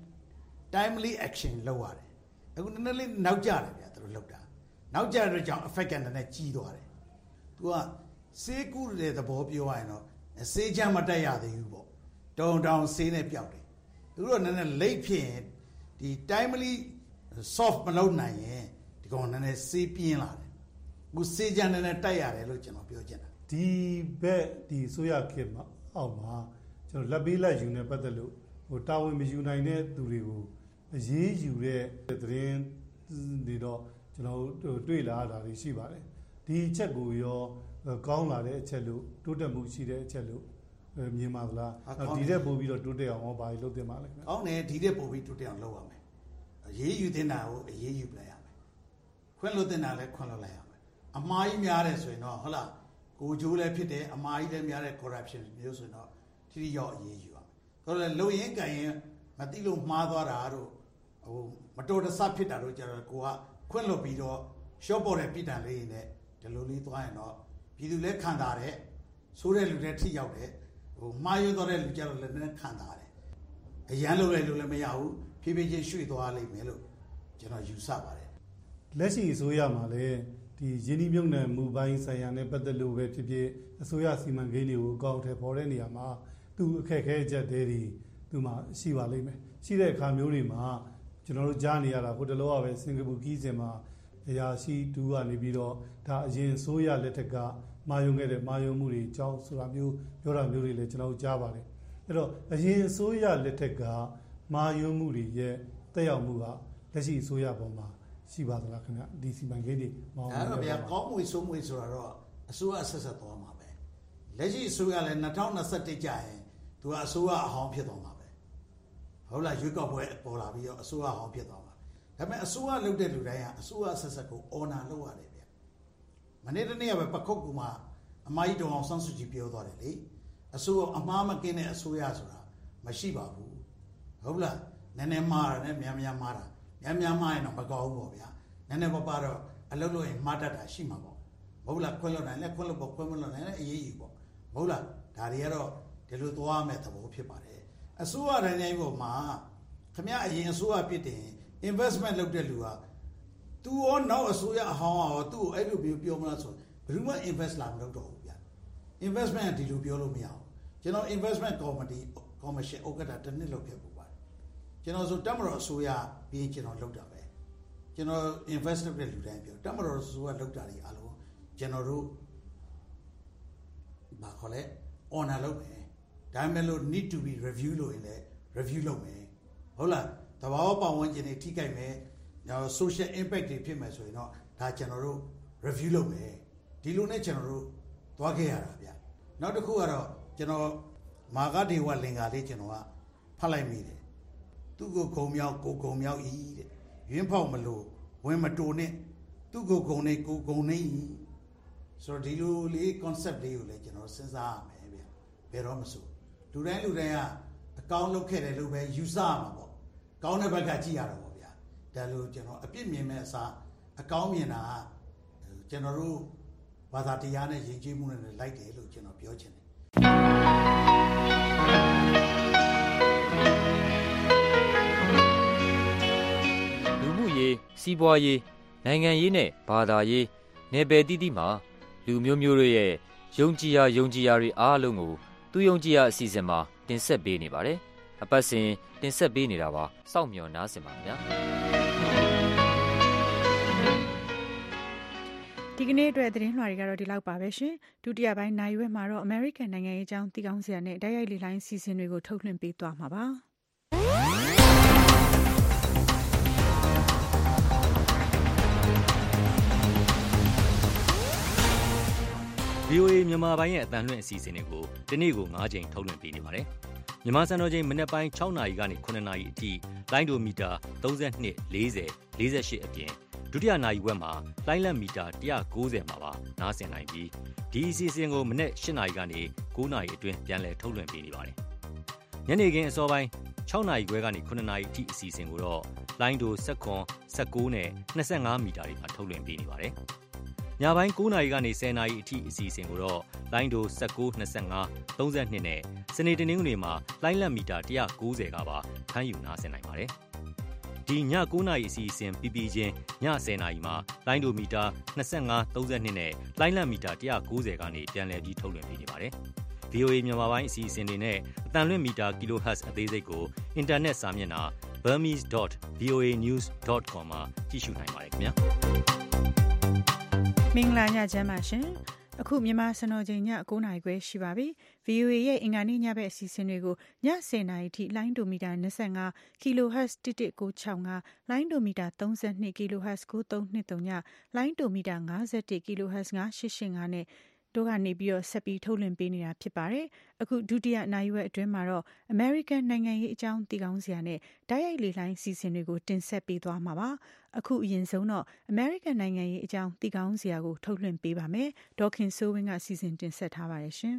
timely action လုပ်ရတယ်အခုနည်းနည်းလေးနောက်ကျတယ်ဗျာသူတို့လုပ်တာနောက်ကျတဲ့ကြောင့် effect ကလည်းကြီးသွားတယ်သူကစေးကူတဲ့သဘောပြောရရင်တော့စေးချမ်းမတက်ရသေးဘူးပေါ့တောင်စေးနဲ့ပြောက်တယ်သူတို့ကနည်းနည်း late ဖြစ်ရင်ဒီ timely soft မလုပ်နိုင်ရင်ဒီကောင်နည်းနည်းစေးပြင်းလာတယ်အခုစေးချမ်းနည်းနည်းတက်ရတယ်လို့ကျွန်တော်ပြောချင်တာဒီဘက်ဒီဆိုရခေတ်မှာအောက်မှာကျွန်တော်လက်ပေးလက်ယူနေပတ်သက်လို့တာဝန်မယူနိုင်တဲ့သူတွေကိုအရေးယူတဲ့သတင်းတွေတော့ကျွန်တော်တွေ့လာတာတွေရှိပါတယ်ဒီအချက်ကိုရောကောင်းလာတဲ့အချက်လို့တိုးတက်မှုရှိတဲ့အချက်လို့မြင်ပါသလားဒီတဲ့ပို့ပြီးတော့တိုးတက်အောင်ဟောပါလို့တင်ပါလိမ့်မယ်ကောင်းတယ်ဒီတဲ့ပို့ပြီးတိုးတက်အောင်လုပ်ရမယ်အရေးယူတင်တာကိုအရေးယူလိုက်ရမယ်ခွင့်လွှတ်တင်တာလည်းခွင့်လွှတ်လိုက်ရမယ်အမှားကြီးများတယ်ဆိုရင်တော့ဟုတ်လားကိုကျိုးလည်းဖြစ်တယ်အမှားကြီးလည်းများတဲ့ corruption မျိုးဆိုရင်တော့ထိထိရောက်အရေးယူရမယ်ဆိုတော့လုံရင်ကန်ရင်မသိလို့မှားသွားတာတို့မတော်တဆဖြစ်တာတို့ကြတော့ကိုကခွင့်လွှတ်ပြီးတော့ရှော့ပေါ်တဲ့ပြည်တံလေးနဲ့ဒီလိုလေးသွားရင်တော့ပြည်သူလည်းခံစားတယ်ဆိုးတဲ့လူတွေထိရောက်တယ်မှားရွေးသွားတဲ့လူကြတော့လည်းနည်းနည်းခံစားတယ်အရန်လုပ်လိုက်လို့လည်းမရဘူးဖြည်းဖြည်းချင်းရွှေ့သွားလိမ့်မယ်လို့ကျွန်တော်ယူဆပါတယ်လက်ရှိအစိုးရမှာလည်းဒီရင်းနှီးမြှုပ်နှံမှုပိုင်းဆိုင်ရာနဲ့ပတ်သက်လို့ပဲဖြစ်ဖြစ်အစိုးရစီမံကိန်းတွေကိုအကောင့်ထဲပေါ်တဲ့နေရာမှာသူအခက်အခဲချက်တွေသူမှရှိပါလိမ့်မယ်ရှိတဲ့အခါမျိုးတွေမှာကျွန်တော်တို့ကြားနေရတာဟိုတလောကပဲစင်ကာပူခီးစဉ်မှာအရာရှိတူကနေပြီးတော့ဒါအရင်အစိုးရလက်ထက်ကမာယုံခဲ့တဲ့မာယုံမှုတွေအကြောင်းဆိုတာမျိုးပြောတာမျိုးတွေလည်းကျွန်တော်ကြားပါတယ်အဲ့တော့အရင်အစိုးရလက်ထက်ကမာယုံမှုတွေရဲ့တက်ရောက်မှုကလက်ရှိအစိုးရပေါ်မှာရှိပါသလားခင်ဗျဒီစီမံကိန်းတွေမအောင်ဘူးဗျာကောင်းမွေဆိုးမွေဆိုတာတော့အစိုးရဆက်ဆက်သွားမှာပဲလက်ရှိအစိုးရလည်း2021ကြာရင်သူကအစိုးရအဟောင်းဖြစ်သွားမှာပဲဟုတ်လားရွေးကောက်ပွဲပေါ်လာပြီးတော့အစိုးရအဟောင်းဖြစ်သွားမှာဒါပေမဲ့အစိုးရလုပ်တဲ့လူတိုင်းကအစိုးရဆက်ဆက်ကိုအော်နာလုပ်ရတယ်ဗျမနေ့တနေ့ကပဲပခုတ်ကူမှာအမကြီးတောင်အောင်ဆန်းစုကြည်ပြောသွားတယ်လေအစိုးရအမှားမကင်းတဲ့အစိုးရဆိုတာမရှိပါဘူးဟုတ်လားနည်းနည်းမှားတယ်များများမှားတာများမှားရင်တော့မကောင်းဘူးပေါ့ဗျာနည်းနည်းပါတော့အလုပ်လုပ်ရင်မှားတတ်တာရှိမှာပေါ့မဟုတ်လားခွင့်လွှတ်နိုင်လဲခွင့်လွှတ်ပေါ့ခွင့်မလွှတ်နိုင်လဲအရေးယူပေါ့မဟုတ်လားဒါတွေကတော့ဒီလိုသွားမဲ့သဘောဖြစ်ပါတယ်အစိုးရတိုင်းပေါ်မှာခင်ဗျာအရင်အစိုးရပြစ်တင် investment လုပ်တဲ့လူကသူရောနောက်အစိုးရအဟောင်းရောသူ့ကိုအဲ့လိုပြောမလားဆိုဘယ်သူမှ invest လာမလုပ်တော့ဘူးဗျာ investment ဒီလိုပြောလို့မရဘူးကျွန်တော် investment commission ဥက္ကဋ္ဌတစ်နှစ်လုပ်ခဲ့ပူပါတယ်ကျွန်တော်ဆိုတက်မတော်အစိုးရပြီးကျွန်တော်လုပ်တာပဲကျွန်တော် invest လုပ်တဲ့လူတိုင်းပြောတက်မတော်အစိုးရလုပ်တာတွေအားလုံးကျွန်တော်တို့ဘာခေါ်လဲ honor လုပ်မယ်ဒါပေမဲ့လို့ need to be review လို့ရင်လည်း review လုပ်မယ်ဟုတ်လားတဘာဝပတ်ဝန်းကျင်တွေထိခိုက်မယ် social impact တွေဖြစ်မယ်ဆိုရင်တော့ဒါကျွန်တော်တို့ review လုပ်မယ်ဒီလိုနဲ့ကျွန်တော်တို့သွားခဲ့ရတာဗျနောက်တစ်ခုကတော့ကျွန်တော်မာဂဒေဝလင်္ကာလေးကျွန်တော်ကဖတ်လိုက်မိတယ်သူ့ကိုဂုံမြောက်ကိုဂုံမြောက်ဤတဲ့ရင်းဖောက်မလို့ဝင်မတိုနဲ့သူ့ကိုဂုံနေကိုဂုံနေဆိုတော့ဒီလိုလေး concept လေးကိုလည်းကျွန်တော်စဉ်းစားရမယ်ဗျဘယ်တော့မဆိုလူတိုင်းကအကောင်းလုပ်ခဲ့တယ်လို့ပဲယူဆရမှာပေါ့ကောင်းတဲ့ဘက်ကကြည့်ရတော့ပေါ့ဗျာဒါလို့ကျွန်တော်အပြစ်မြင်မဲ့အစားအကောင်းမြင်တာကကျွန်တော်တို့ဘာသာတရားနဲ့ယဉ်ကျေးမှုနဲ့လိုက်တယ်လို့ကျွန်တော်ပြောချင်တယ်လူမှုရေးစီးပွားရေးနိုင်ငံရေးနဲ့ဘာသာရေးနယ်ပယ်တိတိမှာလူမျိုးမျိုးတို့ရဲ့ယုံကြည်ရာတွေအားလုံးကိုသူယုံကြည်ရာအစီအစဉ်မှာတင်ဆက်ပေးနေပါတယ်အပတ်စဉ်တင်ဆက်ပေးနေတာပါစောင့်မျှော်နားဆင်ပါခင်ဗျာဒီကနေ့အတွက်သတင်းလွှာတွေကတော့ဒီလောက်ပါပဲရှင်ဒုတိယပိုင်းနိုင်ရွက်မှာတော့ American နိုင်ငံရေးအကြောင်းသိကောင်းစရာနဲ့တိုက်ရိုက်လေ့လာစီစဉ်တွေကိုထုတ်လွှင့်ပေးသွားမှာပါ VOA မြန်မာပိုင်းရဲ့အသံလွှင့်အစီအစဉ်တွေကိုဒီနေ့ကို9ချိန်ထုတ်လွှင့်ပေးနေပါတယ်။မြန်မာစံတော်ချိန်မနက်ပိုင်း6နာရီကနေ9နာရီအထိလိုင်းဒိုမီတာ32 40 48အပြင်ဒုတိယနာရီဝက်မှာလိုင်းလက်မီတာ190မှာပါနားဆင်နိုင်ပြီးဒီအစီအစဉ်ကိုမနက်8နာရီကနေ9နာရီအတွင်းပြန်လည်ထုတ်လွှင့်ပေးနေပါတယ်။နေခင်းအစောပိုင်း6နာရီခွဲကနေ9နာရီအထိအစီအစဉ်ကိုတော့လိုင်းဒို19 19နဲ့25မီတာတွေမှာထုတ်လွှင့်ပေးနေပါတယ်ညပိုင်း9နာရီကနေ10နာရီအထိအစီအစဉ်ကိုတော့လိုင်းဒို19 25 32နဲ့စနေတနင်္ဂနွေမှာလိုင်းလက်မီတာ190ကပါဖမ်းယူနားဆင်နိုင်ပါတယ်ဒီည9နာရီအစီအစဉ်ပြီးချင်းည10နာရီမှာလိုင်းဒိုမီတာ25 32နဲ့လိုင်းလက်မီတာ190ကနေပြန်လည်ပြီးထုတ်လွှင့်ပေးနေပါတယ်VOA မြန်မာပိုင်းအစီအစဉ်တွေနဲ့အတန်လွင့်မီတာ kHz အသေးစိတ်ကိုအင်တာနက်စာမျက်နှာ burmese.voanews.com မှာကြည့်ရှုနိုင်ပါတယ်ခင်ဗျာမင်္ဂလာညချမ်းပါရှင်အခုမြန်မာစံတော်ချိန်ည9:00နာရီခွဲရှိပါပြီ VOA ရဲ့အင်္ဂါနေ့ညဘက်အစီအစဉ်တွေကိုည10:00နာရီထိလိုင်းဒိုမီတာ25 kHz 1165လိုင်းဒိုမီတာ32 kHz 9323ညလိုင်းဒိုမီတာ51 kHz 9885နဲ့တို့ကနေပြီးတော့ဆက်ပြီးထုတ်လွှင့်ပေးနေတာဖြစ်ပါတယ်အခုဒုတိယနိုင်ရွက်အတွင်းမှာတော့ American နိုင်ငံရေးအကြောင်းသိကောင်းစရာနဲ့တိုက်ရိုက်လေလိုင်းစီစဉ်တွေကိုတင်ဆက်ပေးသွားမှာပါအခုအရင်ဆုံးတော့ American နိုင်ငံရေးအကြောင်းသိကောင်းစရာကိုထုတ်လွှင့်ပေးပါမယ်ဒေါခင်စိုးဝင်းကစီစဉ်တင်ဆက်ထားပါတယ်ရှင်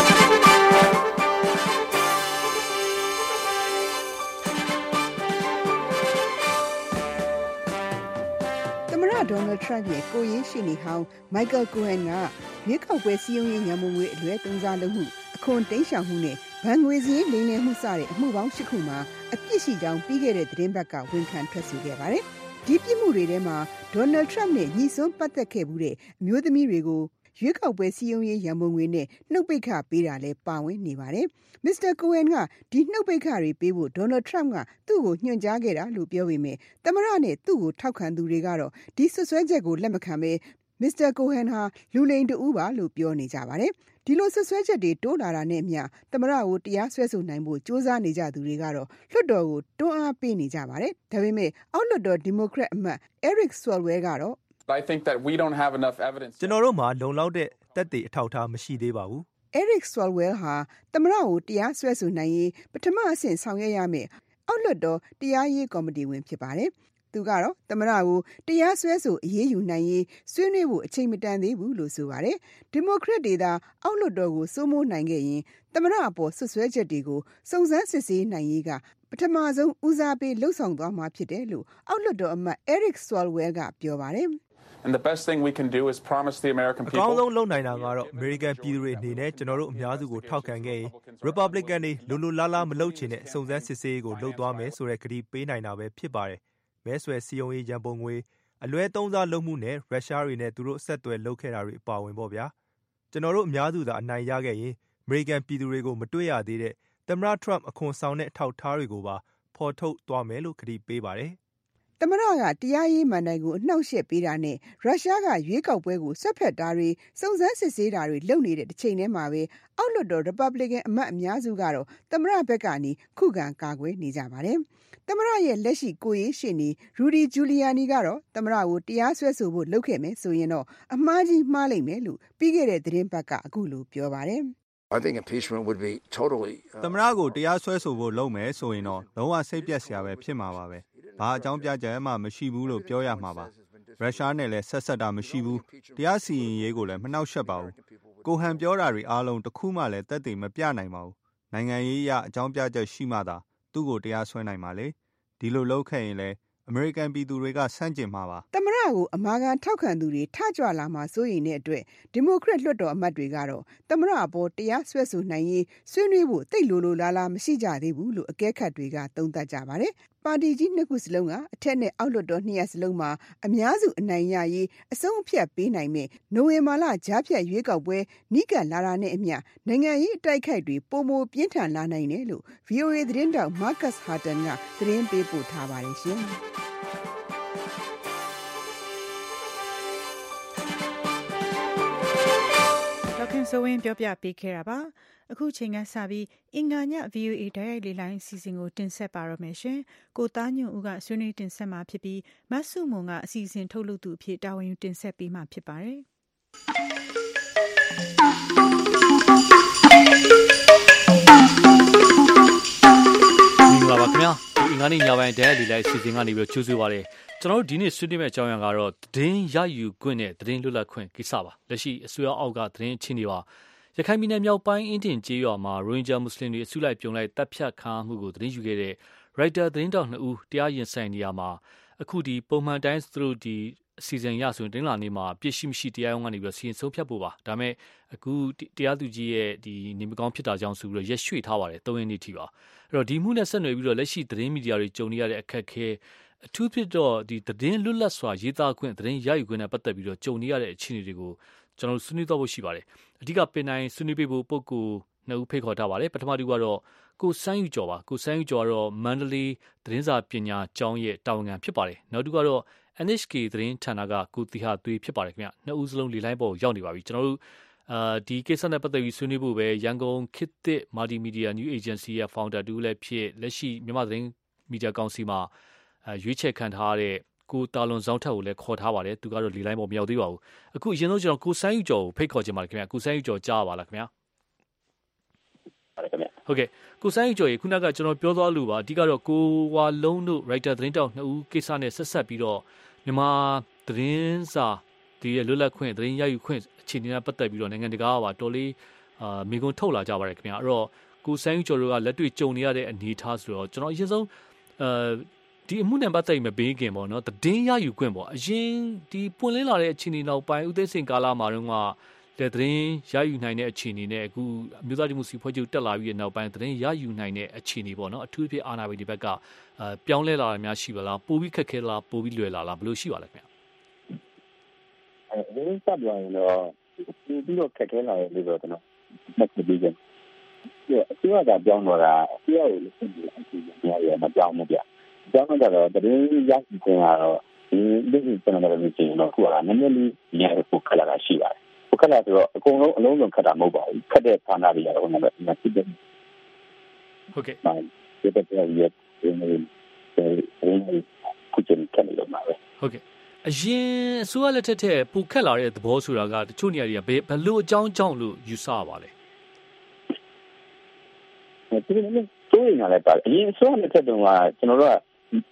သမ္မတဒေါ်နယ်ထရန့်ရဲ့ကိုရေးရှိနေဟောင်းမိုက်ကယ်ကိုဟန်ကရွေးကောက်ပွဲစည်းရုံးရေးညမငွေအလွဲသုံးစားလုပ်မှုအခွန်တင်းရှောင်မှုနဲ့ဗန်ငွေစည်းလိမ်လည်မှုစတဲ့အမှုပေါင်း၈ခုမှာအပြစ်ရှိကြောင်းပြီးခဲ့တဲ့သတင်းပတ်ကဝန်ခံထွက်ဆိုခဲ့ပါတယ်။ဒီပြစ်မှုတွေထဲမှာဒေါ်နယ်ထရန့်နဲ့ညီစွန်းပတ်သက်ခဲ့မှုတဲ့အမျိုးသမီးတွေကိုရွေးကောက်ပွဲစည်းရုံးရေးရန်ပုံငွေနဲ့နှုတ်ပိတ်ခပေးတာလည်းပါဝင်နေပါတယ်။မစ္စတာကိုဟန်ကဒီနှုတ်ပိတ်ခတွေပေးဖို့ဒေါ်နယ်ထရန့်ကသူ့ကိုညွှန်ကြားခဲ့တာလို့ပြောပေမဲ့သမ္မတနဲ့သူ့ကိုထောက်ခံသူတွေကတော့ဒီဆွဆွဲချက်ကိုလက်မခံပဲမစ္စတာကိုဟန်ဟာလူလိမ်တူပါလို့ပြောနေကြပါတယ်။ဒီလိုဆွဆွဲချက်တွေတိုးလာတာနဲ့အမျှသမ္မတကိုတရားစွဲဆိုနိုင်ဖို့ကြိုးစားနေကြသူတွေကတော့လွှတ်တော်ကိုတွန်းအားပေးနေကြပါတယ်။ဒါပေမဲ့အောက်လွှတ်တော်ဒီမိုကရက်အမတ် Eric Swalwell ကတော့ I think that we don't have enough evidence. ကျွန်တော်တို့မှာလုံလောက်တဲ့သက်သေအထောက်အထားမရှိသေးပါဘူး။ Eric Swalwell ဟာသမ္မတကိုတရားစွဲဆိုနိုင်ရေးပထမအဆင့်ဆောင်ရွက်ရမယ့်အောက်လွှတ်တော်တရားရေးကော်မတီဝင်ဖြစ်ပါတယ်။သူကတော့သမ္မတကိုတရားစွဲဆိုအရေးယူနိုင်ရေးဆွေးနွေးဖို့အချိန်မတန်သေးဘူးလို့ဆိုပါတယ်။ဒီမိုကရက်တွေသာအောက်လွှတ်တော်ကိုစိုးမိုးနိုင်ခဲ့ရင်သမ္မတအပေါ်ဆွဆွဲချက်တွေကိုစုံစမ်းစစ်ဆေးနိုင်ရေးကပထမဆုံးဦးစားပေးလှုပ်ဆောင်သွားမှာဖြစ်တယ်လို့အောက်လွှတ်တော်အမတ် Eric Swalwell ကပြောပါတယ်။ And the best thing we can do is promise the American people. အကောင်းဆုံးလုပ်နိုင်တာကတော့ American ပြည်သူတွေအနေနဲ့ကျွန်တော်တို့အများစုကိုထောက်ခံခဲ့ရင် Republican တွေလိုလားလားမလုပ်ချင်တဲ့စုံစမ်းစစ်ဆေးရေးကိုလုပ်သွားမယ်ဆိုတဲ့ကတိပေးနိုင်တာပဲဖြစ်ပါတယ်။မဲဆွယ်စည်းရုံးရေးရန်ပုံငွေအလွဲသုံးစားလုပ်မှုနဲ့ရုရှားတွေနဲ့သူတို့ဆက်သွယ်လုပ်ခဲ့တာတွေအပါဝင်ပေါ့ဗျာ။ကျွန်တော်တို့အများစုသာအနိုင်ရခဲ့ရင် American ပြည်သူတွေကိုမတွေ့ရသေးတဲ့သမ္မတ Trump အခွန်ဆောင်တဲ့အထောက်အထားတွေကိုပါဖော်ထုတ်သွားမယ်လို့ကတိပေးပါတယ်သမ္မတကတရားရေးမဏ္ဍိုင်ကိုအနှောက်အယှက်ပေးတာနဲ့ရုရှားကရွေးကောက်ပွဲကိုဆွတ်ဖက်တာတွေစုံစမ်းစစ်ဆေးတာတွေလုပ်နေတဲ့တစ်ချိန်တည်းမှာပဲအောက်လွှတ်တော် Republican အမတ်အများစုကတော့သမ္မတဘက်ကနေခုခံကာကွယ်နေကြပါတယ်။သမ္မတရဲ့လက်ရှိကိုရေးရှေ့နေ Rudy Giuliani ကတော့သမ္မတကိုတရားစွဲဆိုဖို့လုပ်ခဲ့မယ်ဆိုရင်တော့အမှားကြီးမှားလိမ့်မယ်လို့ပြီးခဲ့တဲ့သတင်းပတ်ကအခုလိုပြောပါတယ် I think impeachment would be totally သမ္မတကိုတရားစွဲဆိုဖို့လုပ်မယ်ဆိုရင်တော့လုံးဝစိတ်ပျက်စရာပဲဖြစ်မှာပါပဲ။ဘာအကြောင်းပြချက်မှမရှိဘူးလို့ပြောရမှာပါ။ရုရှားနဲ့လည်းဆက်တာမရှိဘူး။တရားစီရင်ရေးကိုလည်းမနှောက်ယှက်ပါဘူး။ကိုဟန်ပြောတာတွေအားလုံးတစ်ခုမှလည်းသက်သေမပြနိုင်ပါဘူး။နိုင်ငံရေးအရအကြောင်းပြချက်ရှိမှသာသူ့ကိုတရားစွဲနိုင်ပါလေ။ဒီလိုလုပ်ခဲ့ရင်လည်းအမေရိကန်ပြည်သူတွေကဆန့်ကျင်မှာပါသမ္မတကိုအမာခံထောက်ခံသူတွေထကြွလာမှာစိုးရိမ်တဲ့အတွက်ဒီမိုကရက်လွှတ်တော်အမတ်တွေကတော့သမ္မတအပေါ်တရားစွဲဆိုနိုင်ရေးဆွေးနွေးဖို့တိတ်လိုလားလားမရှိကြသေးဘူးလို့အကဲခတ်တွေကသုံးသပ်ကြပါတယ်ပါတီကြီးနှစ်ခုစလုံးကအထက်နဲ့အောက်လွှတ်တော်နှစ်ရပ်စလုံးမှာအများစုအနိုင်ရရေးအဆုံးအဖြတ်ပေးနိုင်မဲ့နိုဝင်ဘာလကြားဖြတ်ရွေးကောက်ပွဲနီးကပ်လာတာနဲ့အမျှနိုင်ငံရေးအတိုက်ခိုက်တွေပိုမိုပြင်းထန်လာနိုင်တယ်လို့ VOA သတင်းတောက် Marcus Harton ကသတင်းပေးပို့ထားပါတယ်ရှင်ခင်ဆိုရင်ပြောပြပေးခဲ့တာပါအခုချိန်ကစပြီးအင်္ဂါည VOA တိုက်ရိုက်လေလိုင်းအစီအစဉ်ကိုတင်ဆက်ပါရမယ်ရှင်ကိုသားညွန့်ဦးကဆွေးနွေးတင်ဆက်မှာဖြစ်ပြီးမဆုမွန်ကအစီအစဉ်ထုတ်လုပ်သူအဖြစ်တာဝန်ယူတင်ဆက်ပေးမှာဖြစ်ပါတယ်မင်္ဂလာပါခင်ဗျာဒီအင်္ဂါနေ့ညပိုင်းတိုက်ရိုက်လေလိုင်းအစီအစဉ်ကနေပြီးတော့ကြိုးဆိုပါရစေကျွန်တော်တို့ဒီနေ့ဆွေးနွေးမယ့်အကြောင်းအရာကတော့သတင်းရယူခွင့်နဲ့သတင်းလွတ်လပ်ခွင့်ကိစ္စပါလက်ရှိအစိုးရအောက်ကသတင်းချင်းတွေပါရခိုင်ပြည်နယ်မြောက်ပိုင်းအင်းတင်ကျေးရွာမှာရိုဟင်ဂျာမွတ်စလင်တွေအစုလိုက်ပြုံလိုက်တပ်ဖြတ်ခံမှုကိုသတင်းယူခဲ့တဲ့ရိုက်တာသတင်းတောက်2ဦးတရားရင်ဆိုင်နေရမှာအခုဒီပုံမှန်တိုင်းသူတို့ဒီအစီအစဉ်ရဆိုရင်တင်းလာနေမှာပြည့်ရှိမရှိတရားရုံးကနေပြီးစီရင်ဆုံးဖြတ်ဖို့ပါဒါမဲ့အခုတရားသူကြီးရဲ့ဒီနေမကောင်းဖြစ်တာကြောင့်ဆိုပြီးရက်ရွှေ့ထားပါတယ်3ရက်နေ့ထိပါအဲ့တော့ဒီမှုနဲ့ဆက်နွယ်ပြီးတော့လက်ရှိသတင်းမီဒီယာတွေကြုံနေရတဲ့အခက်အခဲအထူးဖြစ်တော့ဒီသတင်းလွတ်လပ်စွာရေးသားခွင့်သတင်းရယူခွင့်နဲ့ပတ်သက်ပြီးတော့ကြုံနေရတဲ့အခြေအနေတွေကိုကျွန်တော်ဆွေးနွေးတော့ဖို့ရှိပါတယ်အဓိကပင်တိုင်းဆွေးနွေးပေးဖို့ပုဂ္ဂိုလ်2ဦးဖိတ်ခေါ်ထားပါတယ်ပထမတူကတော့ကိုစန်းယူကျော်ပါကိုစန်းယူကျော်ကတော့မန္တလေးသတင်းစာပညာကျောင်းရဲ့တာဝန်ခံဖြစ်ပါတယ်နောက်တူကတော့ NHK သတင်းဌာနကကိုတီဟာသွေးဖြစ်ပါတယ်ခင်ဗျ2ဦးစလုံးလေလိုင်းပေါ်ရောက်နေပါပြီကျွန်တော်တို့ဒီကိစ္စနဲ့ပတ်သက်ပြီးဆွေးနွေးဖို့ပဲရန်ကုန်ခေတ်သစ် Multimedia New Agency ရဲ့ founder တူလည်းဖြစ်လက်ရှိမြန်မာသတင်းမီဒီယာကောင်စီမှာရွေးချယ်ခံထားတဲ့ကိုတာလွန်ဆောင်ထက်ကိုလည်းခေါ်ထားပါတယ်သူကတော့လေလိုင်းပေါ်မရောက်သေးပါဘူးအခုအရင်ဆုံးကျွန်တော်ကိုစန်းယူကျော်ကိုဖိတ်ခေါ်ချင်ပါတယ်ခင်ဗျကိုစန်းယူကျော်ကြားပါလားခင်ဗျဟုတ်ကဲ့ကိုစန်းယူကျော်ရေခုနကကျွန်တော်ပြောသွားလို့ပါအဓိကတော့ကိုဝါလုံးတို့ writer သတင်းတောက်2ဦးကိစ္စနဲ့ဆက်ဆက်ပြီးတော့မြန်မာသတင်းစာဒီရဲ့လွတ်လပ်ခွင့်သတင်းရယူခွင့်အခြေအနေနဲ့ပတ်သက်ပြီးတော့နိုင်ငံတကာကပါတော်လေးမိကုံထုတ်လာကြပါတယ်ခင်ဗျအဲ့တော့ကိုစန်းယူကျော်တို့ကလက်တွေ့ကြုံနေရတဲ့အနေအထားဆိုတော့ကျွန်တော်အရင်ဆုံးဒီအမှုနဲ့ပတ်သက်မပေးခင်ပေါ့နော်သတင်းရယူခွင့်ပေါ့အရင်ဒီပွင့်လင်းလာတဲ့အခြေအနေနောက်ပိုင်းဥသိစိန်ကာလမှာတော့ကသတင်းရယူနိုင်တဲ့အခြေအနေနဲ့အခုအမျိုးသားဒီမိုကရေစီဖွဲ့ချုပ်တက်လာပြီးတဲ့နောက်ပိုင်းသတင်းရယူနိုင်တဲ့အခြေအနေပေါ့နော်အထူးဖြစ်အာဏာပိုင်တွေဘက်ကပြောင်းလဲလာတာများရှိပါလားပိုပြီးခက်ခဲလားပိုပြီးလွယ်လာလားဘယ်လိုရှိပါလဲခင်ဗျအဲဒီစပ်လာရင်တော့ပြီးတော့ခက်ခဲလာတယ်လို့တော့ကျွန်တော်မှတ်ပြီးကြတယ်အစိုးရကပြောင်းတော့တာအစိုးရကိုလည်းသိတယ်အခုများရမပြောင်းဘူးဗျကျောင်းတော့သတင်းရရှိခွင့်ကတော့ဒီလိုကျွန်တော်တို့မြင်ရင်တော့ခုကနည်းနည်းလေးညကိုခက်လာတာရှိပါတယ်။ခုခက်လာဆိုတော့အကုန်လုံးအလုံးစုံခက်တာမဟုတ်ပါဘူး။ခက်တဲ့ဌာနတွေကတော့လည်းမဖြစ်ဘူး။ဟုတ်ကဲ့။ဒီတဲ့ရက်ခုချိန်ခက်နေတော့မှာပဲ။ဟုတ်ကဲ့။အရင်အစိုးရလက်ထက်ထက်ပိုခက်လာတဲ့သဘောဆိုတာကတချို့နေရာတွေကဘယ်လိုအကြောင်းကြောင့်လို့ယူဆပါလဲ။ဒီလိုဆိုရင်လည်းပါအရင်အစိုးရလက်ထက်တုန်းကကျွန်တော်တို့က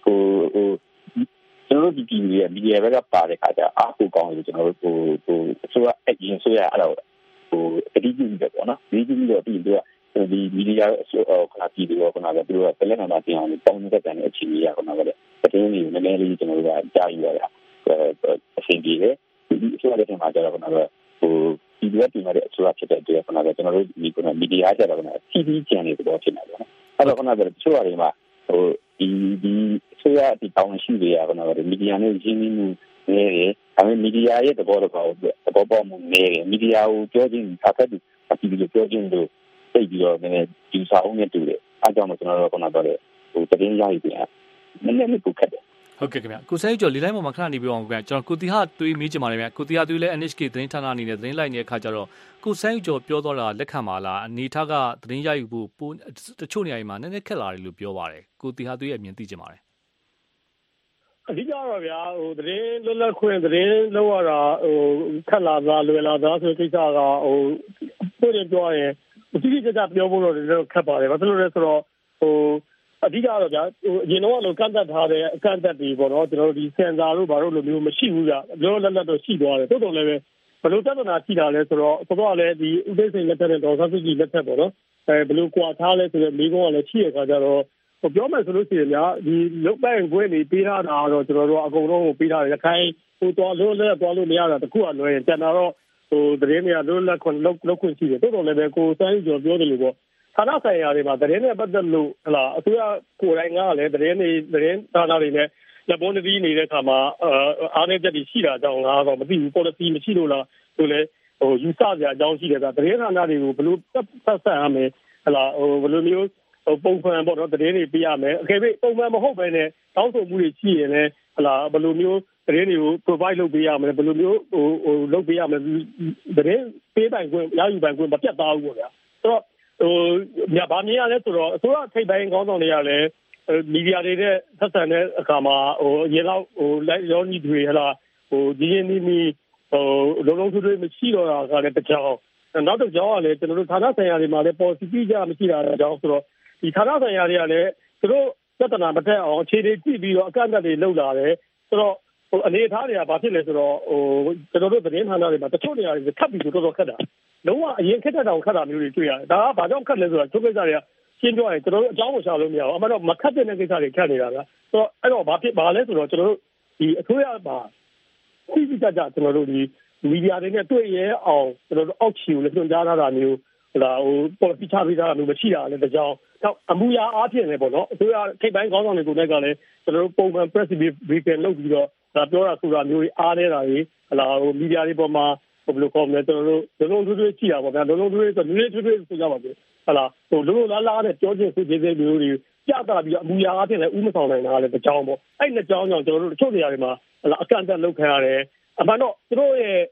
ကျွန်တော်တို့ဒီပြည်ရဲ့မီဒီယာဘက်ကပါတဲ့ခါကျအားကိုကောင်းလို့ကျွန်တော်တို့အစိုးရအရင်ဆိုရအဲ့တော့အတိအကျပဲပေါ့နော်ဒီကြည့်တော့ပြီးတော့ဒီမီဒီယာခဏပြည်တော့ခဏလည်းသူတို့ကလည်းနာတင်အောင်တောင်းနေတဲ့တန်တဲ့အချိန်ကြီးရခဏလည်းသတင်းတွေနည်းနည်းလေးကျွန်တော်တို့ကကြားယူရတာအဆင်ပြေတယ်ဒီအစိုးရလက်ထက်မှာကျတော့ခဏလည်းဒီလိုတင်ရတဲ့အစိုးရဖြစ်တဲ့အတွက်ခဏလည်းကျွန်တော်တို့ဒီမီဒီယာကျတော့ခဏ TV ချန်နယ်တွေတော့ဖြစ်နေတယ်နော်အဲ့တော့ခဏလည်းအစိုးရတွေမှာဒီဆိုရဒီတောင်းရှိတွေကကတော့မီဒီယာနဲ့ရင်းနှီးမှုနေတယ်။ဒါပေမဲ့မီဒီယာရဲ့သဘောပေါက်မှုနေတယ်။မီဒီယာကိုပြောခြင်းအခက်အခဲတွေပြောခြင်းတို့သိပြီးတော့နည်းနည်းဒီစာအုပ်နဲ့တူတယ်။အားကြောင့်ကျွန်တော်တို့ကတော့သတင်းရယူပြန်နည်းနည်းပုတ်ခတ်တယ်။ဟုတ်ကဲ့ခင်ဗျ။ကိုစဲကျော်လေးလိုက်ပေါ်မှာခဏနေပြအောင်ခင်ဗျ။ကျွန်တော်ကိုတီဟာတွေးမေးချင်ပါတယ်ဗျ။ကိုတီဟာတွေးလဲ NHK သတင်းဌာနအနေနဲ့သတင်းလိုက်နေတဲ့အခါကျတော့ကိုစဲကျော်ပြောတော့တာလက်ခံပါလား။အနေထားကသတင်းရယူဖို့တချို့နေရာတွေမှာနည်းနည်းခက်လာတယ်လို့ပြောပါတယ်။ကိုတီဟာတွေးရဲ့အမြင်သိချင်ပါတယ်။အဓိကတော့ဗျာသတင်းလွတ်လပ်ခွင့်သတင်းလောက်ရတာခက်လာသားလွယ်လာသားဆိုတဲ့ကိစ္စကပြောရင်တိတိကျကျပြောဖို့တော့လည်းခက်ပါတယ်။ဘာလို့လဲဆိုတော့အဓိကတော့ဗျာအရင်တော့ကန့်သက်ထားတဲ့အကန့်အသတ်တွေပေါ့နော်ကျွန်တော်တို့ဒီစင်ဆာတို့ဘာလို့လိုမျိုးမရှိဘူးကြလောလောလတ်တော့ရှိသွားတယ်တိုးတုံလည်းပဲဘယ်လိုပြဿနာရှိတာလဲဆိုတော့တော့လည်းဒီဥပဒေစိန်လက်ထက်နဲ့ဒေါ်ဆန်းစုကြည်လက်ထက်ပေါ့နော်ဘယ်လိုကွာထားလဲဆိုတော့မိကုန်းကလည်းရှိရခါကြတော့ပြောမယ်ဆိုလို့ရှိရင်များဒီလုတ်ပိုင်ခွင့်တွေပေးထားတာတော့ကျွန်တော်တို့အကုန်လုံးကိုပေးထားတယ်ခိုင်းသွားလို့လည်းသွားလို့မရတာတခုကလွယ်ရင်ကျန်တာတော့သတင်းတွေကလွတ်လပ်ခွင့်လောက်ခွင့်ရှိတယ်တိုးတုံလည်းပဲကိုစမ်းကျော်ပြောတယ်လို့ပေါ့ဌာနဆိုင်ရာတွေမှာသတင်းနဲ့ပတ်သက်လို့ဟလာအစိုးရကိုယ်တိုင်ကလည်းသတင်းဌာနတွေနဲ့လက်ပေါ်နေနေတဲ့အခါမှာအားနည်းချက်တွေရှိတာကြောင့်ငါတော့မသိဘူး policy မရှိလို့လားဆိုလဲယူဆကြအကြောင်းရှိတယ်ကသတင်းဌာနတွေကိုဘယ်လိုဆက်ရမလဲဟလာဘယ်လိုမျိုးပုံမှန်ပေါ့နော်သတင်းတွေပြရမယ်အကယ်၍ပုံမှန်မဟုတ်ဘဲနဲ့တောင်းဆိုမှုတွေရှိရင်လည်းဟလာဘယ်လိုမျိုးသတင်းတွေကို provide လုပ်ပေးရမယ်ဘယ်လိုမျိုးလုပ်ပေးရမယ်သတင်းပေးပိုင်ခွင့်ရယူပိုင်ခွင့်မပြတ်သားဘူးပေါ့ဗျာဆိုတော့ဗာမြင်ရလဲဆိုတော့အစိုးရထိပ်ပိုင်းခေါင်းဆောင်တွေကလည်းမီဒီယာတွေနဲ့ဆက်ဆံတဲ့အခါမှာရေလောက်လိုက်ရောညီတွေဟလာဒီရင်းနီးလုံးထွေးမရှိတော့တာကလည်းတစ်ကြောင်းနောက်တစ်ကြောင်းကလည်းကျွန်တော်တို့ဌာနဆိုင်ရာတွေမှာလည်း policy ပြကြမရှိတာတဲ့ကြောင်းဆိုတော့ဒီဌာနဆိုင်ရာတွေကလည်းသူတို့ပြဿနာမတက်အောင်အခြေအနေကြည့်ပြီးတော့အကန့်အသတ်တွေလုပ်လာတယ်ဆိုတော့အနေအထားတွေကဘာဖြစ်လဲဆိုတော့ကျွန်တော်တို့သတင်းဌာနတွေမှာတချို့နေရာတွေခတ်ပြီးတော့တော်တော်ခက်တာလုံးဝအရင်ခက်တဲ့တောင်ခက်တာမျိုးတွေတွေ့ရတယ်ဒါကဘာကြောင့်ခက်လဲဆိုတော့ချုပ်ကိစ္စတွေကရှင်းပြောရင်ကျွန်တော်တို့အကြောင်းကိုရှာလို့မရဘူးအမှန်တော့မခက်တဲ့ကိစ္စတွေခက်နေတာဗျဆိုတော့အဲ့တော့ဘာလဲဆိုတော့ကျွန်တော်တို့ဒီအစိုးရမှာသိကြကျွန်တော်တို့ဒီမီဒီယာတွေနဲ့တွေ့ရဲအောင်ကျွန်တော်တို့အောက်ခြေကိုလည်းညွှန်ကြားထားတာမျိုးpolicy ချပေးထားတာမျိုးမရှိတာလည်းတကြောင်တော့အမှုရာအားဖြင့်လည်းပေါ့နော်အစိုးရထိပ်ပိုင်းခေါင်းဆောင်တွေကိုလည်းကျွန်တော်တို့ပုံမှန် press briefing လုပ်ပြီးတော့ဒါပြောတာဆိုတာမျိုးတွေအားနေတာတွေမီဒီယာတွေပေါ်မှာဘယ်လိုခေါ်မလဲကျွန်တော်တို့လုံးထွေးကြည့်တာပေါ့ဗျာလုံးထွေးဆိုနည်းနည်းထွေးဆိုကြပါဘူးလုံးလားနဲ့ပြောချင်းဆိုခြင်းတွေမျိုးတွေပြတာပြီးအမှုရာအားဖြင့်လည်းဥမဆောင်နိုင်တာလည်းတကြောင်ပေါ့အဲ့နှစ်ကြောင်ကြောင့်ကျွန်တော်တို့တချို့နေရာတွေမှာအကန့်အသတ်လုပ်ခံရတယ်အမှန်တော့သူတို့ရဲ့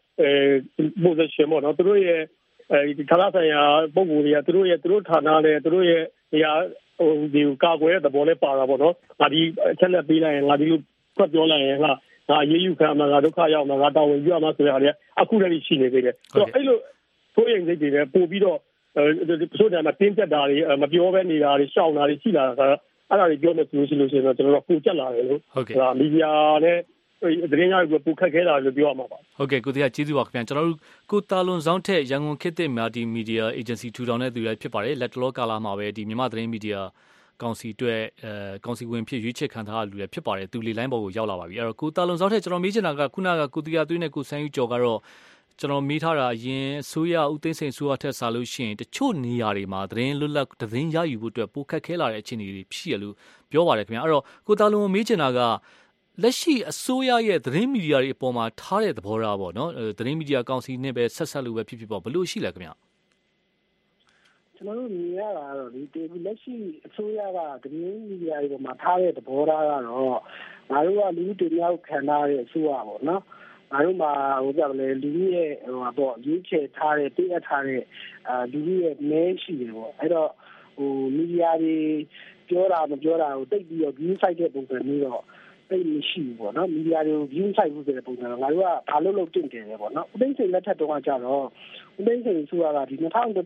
position ပေါ့နော်သူတို့ရဲ့ဒီဌာနဆိုင်ရာပုံစံတွေကသူတို့ဌာနနဲ့သူတို့ရဲ့နေရာဒီကာကွယ်တဲ့သဘောနဲ့ပါတာပေါ့နော်ငါဒီအချက်လက်ပေးလိုက်ရင်ငါဒီလိုဖွက်ပြောလိုက်ရင်ငါရေးယူခံမှာငါဒုက္ခရောက်မှာငါတာဝန်ယူရမှာဆိုတဲ့ဟာတွေအခုတည်းရှိနေသေးတယ်ဆိုတော့အဲ့လိုဆိုရင်စိတ်တွေပို့ပြီးတော့ဆိုတဲ့မှာတင်းကျပ်တာတွေမပြောဘဲနေတာတွေရှောင်တာတွေရှိလာတာအဲ့ဒါတွေပြောမယ်ဆိုလို့ရှိရင်တော့ကျွန်တော်တို့ပိုကျက်လာတယ်လို့မီဒီယာနဲ့သတင်းရကိုပူခက်ခဲတာလို့ပြောရမှာပါဟုတ်ကဲ့ကိုတရားကျေးဇူးပါခင်ဗျာကျွန်တော်တို့ကိုတာလွန်ဆောင်ထက်ရန်ကုန်ခေတ်သစ်မီဒီယာအေဂျင်စီထူထောင်တဲ့သူတွေဖြစ်ပါတယ်လက်တလောကာလမှာပဲဒီမြန်မာသတင်းမီဒီယာကောင်စီအတွက်ကောင်စီဝင်ဖြစ်ရွေးချယ်ခံထားရလူတွေဖြစ်ပါတယ်သူလေလိုင်းပေါ်ကိုရောက်လာပါပြီအဲ့တော့ကိုတာလွန်ဆောင်ထက်ကျွန်တော်မေးချင်တာကခုနကကိုတရားသွေးနဲ့ကိုဆန်းယူကျော်ကတော့ကျွန်တော်မေးထားတာအရင်ဆိုရဦးသိန်းစိန်ဆိုရထက်စားလို့ရှိရင်တချို့နေရာတွေမှာသတင်းလွတ်လပ်သတင်းရယူဖို့အတွက်ပိုခက်ခဲလာတဲ့အခြေအနေတွေဖြစ်ရလို့ပြောပါတယ်ခင်ဗျာအဲ့တော့ကိုတာလွန်မေးချင်တာကလက်ရှိအစိုးရရဲ့သတင်းမီဒီယာတွေအပေါ်မှာထားတဲ့သဘောထားပေါ့နော်သတင်းမီဒီယာကောင်စီနဲ့ပဲဆက်လို့ပဲဖြစ်ပေါ့ဘယ်လိုရှိလဲခင်ဗျကျွန်တော်တို့မြင်ရတာကတော့ဒီလက်ရှိအစိုးရကသတင်းမီဒီယာတွေပေါ်မှာထားတဲ့သဘောထားကတော့ငါတို့ကလူတွေမြောက်ခံထားတဲ့အစိုးရပေါ့နော်ငါတို့မှာကြပါလေလူကြီးရဲ့ရွေးချယ်ထားတဲ့တည်အပ်ထားတဲ့လူကြီးရဲ့မဲရှိတယ်ပေါ့အဲ့တော့မီဒီယာတွေပြောတာမပြောတာကိုတိတ်ပြီးတော့ view site တဲ့ပုံစံမျိုးတော့သိမရှိဘူးပေါ့နော်မီဒီယာတွေကို view site ဘူးဆိုတဲ့ပုံစံတော့ငါတို့ကဘာလို့တင်တယ်ပေါ့နော်ဦးသိန်းစိန်လက်ထက်တုန်းကကြတော့ဦးသိန်းစိန်ဆိုရတာဒီ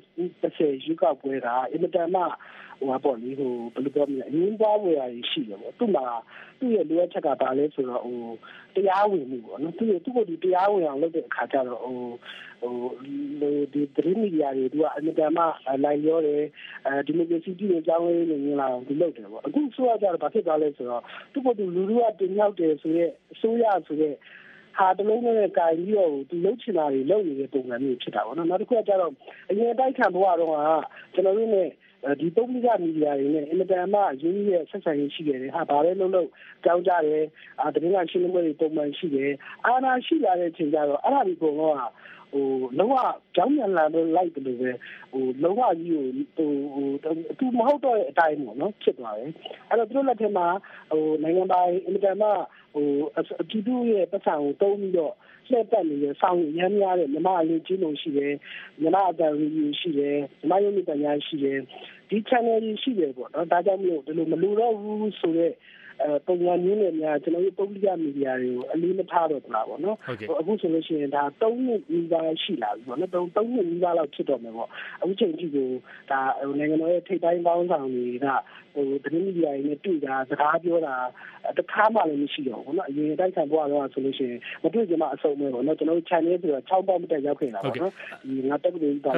2010ရွေးကောက်ပွဲတာအင်မတန်မှပေါ့လေဘယ်လိုပြောမလဲအရင်းပွားဝယ်ရရှိတယ်ပေါ့သူ့မှာသူ့ရဲ့လိုအပ်ချက်ကဘာလဲဆိုတော့တရားဝင်မှုပေါ့နော်သူ့ကိုတရားဝင်အောင်လုပ်တဲ့အခါကျတော့ဒီသတင်းမီဒီယာတွေသူကအင်မတန်မှလိုက်လျောတယ်ဒီမိုကရေစီတည်တဲ့အကြောင်းလေးတွေမြင်လာအောင်ဒီလုပ်တယ်ပေါ့အခုဆိုရကြတော့ဘာဖြစ်သွားလဲဆိုတော့သူ့ကိုလူလူကတင်ရောက်တယ်ဆိုရဲအစိုးရဆိုရဲဟာတလုံးနဲ့ကြိုင်ပြီးတော့သူလှုပ်ချင်တာတွေလုပ်နေတဲ့ပုံစံမျိုးဖြစ်တာပေါ့နော်နောက်တစ်ခုကကျတော့အရင်တိုက်ခံဘဝတော့ကကျွန်တော်တို့ နဲ့ဒီပုဂ္ဂလိကမီဒီယာတွေနဲ့အင်မတန်မှရင်းနှီးတဲ့ဆက်ဆံရေးရှိတယ်ဟာဘာလဲလို့ကြောင်းကြတယ်သတင်းကရှင်းလင်းပွဲတွေပုံမှန်ရှိတယ်အာဏာရှိလာတဲ့အချိန်ကျတော့အဲ့ဒါဒီပုံတော့လုံးဝကြောင်းမြန်လာလို့လိုက်တယ်လို့ပဲလုံးဝကြီးကိုသူမဟုတ်တော့တဲ့အတိုင်းပေါ့နော်ဖြစ်သွားတယ်အဲ့တော့သူတို့လက်ထက်မှာနိုင်ငံပိုင်အင်မတန်မှအတူတူရဲ့ပတ်စံကိုတုံးပြီးတော့လှည့်ပတ်နေတဲ့ဆောင်းရမ်းများတဲ့မြမအလေးကြီးလုံးရှိတယ်မြမအတန်ရီရှိတယ်မြမရုပ်မြပညာရှိတယ်ဒီ channel ကြီးရှိတယ်ပေါ့နော်ဒါကြောင့်မို့ဒီလိုမလိုတော့ဘူးဆိုတော့ပုံစံမျိုးနဲ့များကျွန်တော်တို့ပုဂ္ဂလိကမီဒီယာတွေကိုအလေးမထားတော့ဘူးလားပေါ့နော်အခုဆိုလို့ရှိရင်ဒါ3နှစ်နီးပါးရှိလာပြီပေါ့နော်3နှစ်နီးပါးလောက်ဖြစ်တော့မယ်ပေါ့အခုချိန်ထိကိုဒါနိုင်ငံတော်ရဲ့ထိပ်ပိုင်းပေါင်းဆောင်တွေကသတင်းမီဒီယာတွေနဲ့တွေ့တာစကားပြောတာတခါမှလည်းမရှိတော့ဘူးနော်အရင်တိုက်ဆိုင်ဘွားတော့ဆိုလို့ရှိရင်မတွေ့ကြမှာအဆုံးပဲပေါ့နော်ကျွန်တော်တို့ channel ဆိုတော့6ပေါက်မတက်ရောက်ခဲ့တာပေါ့နော်ဒီငါတက်ပြီးတော့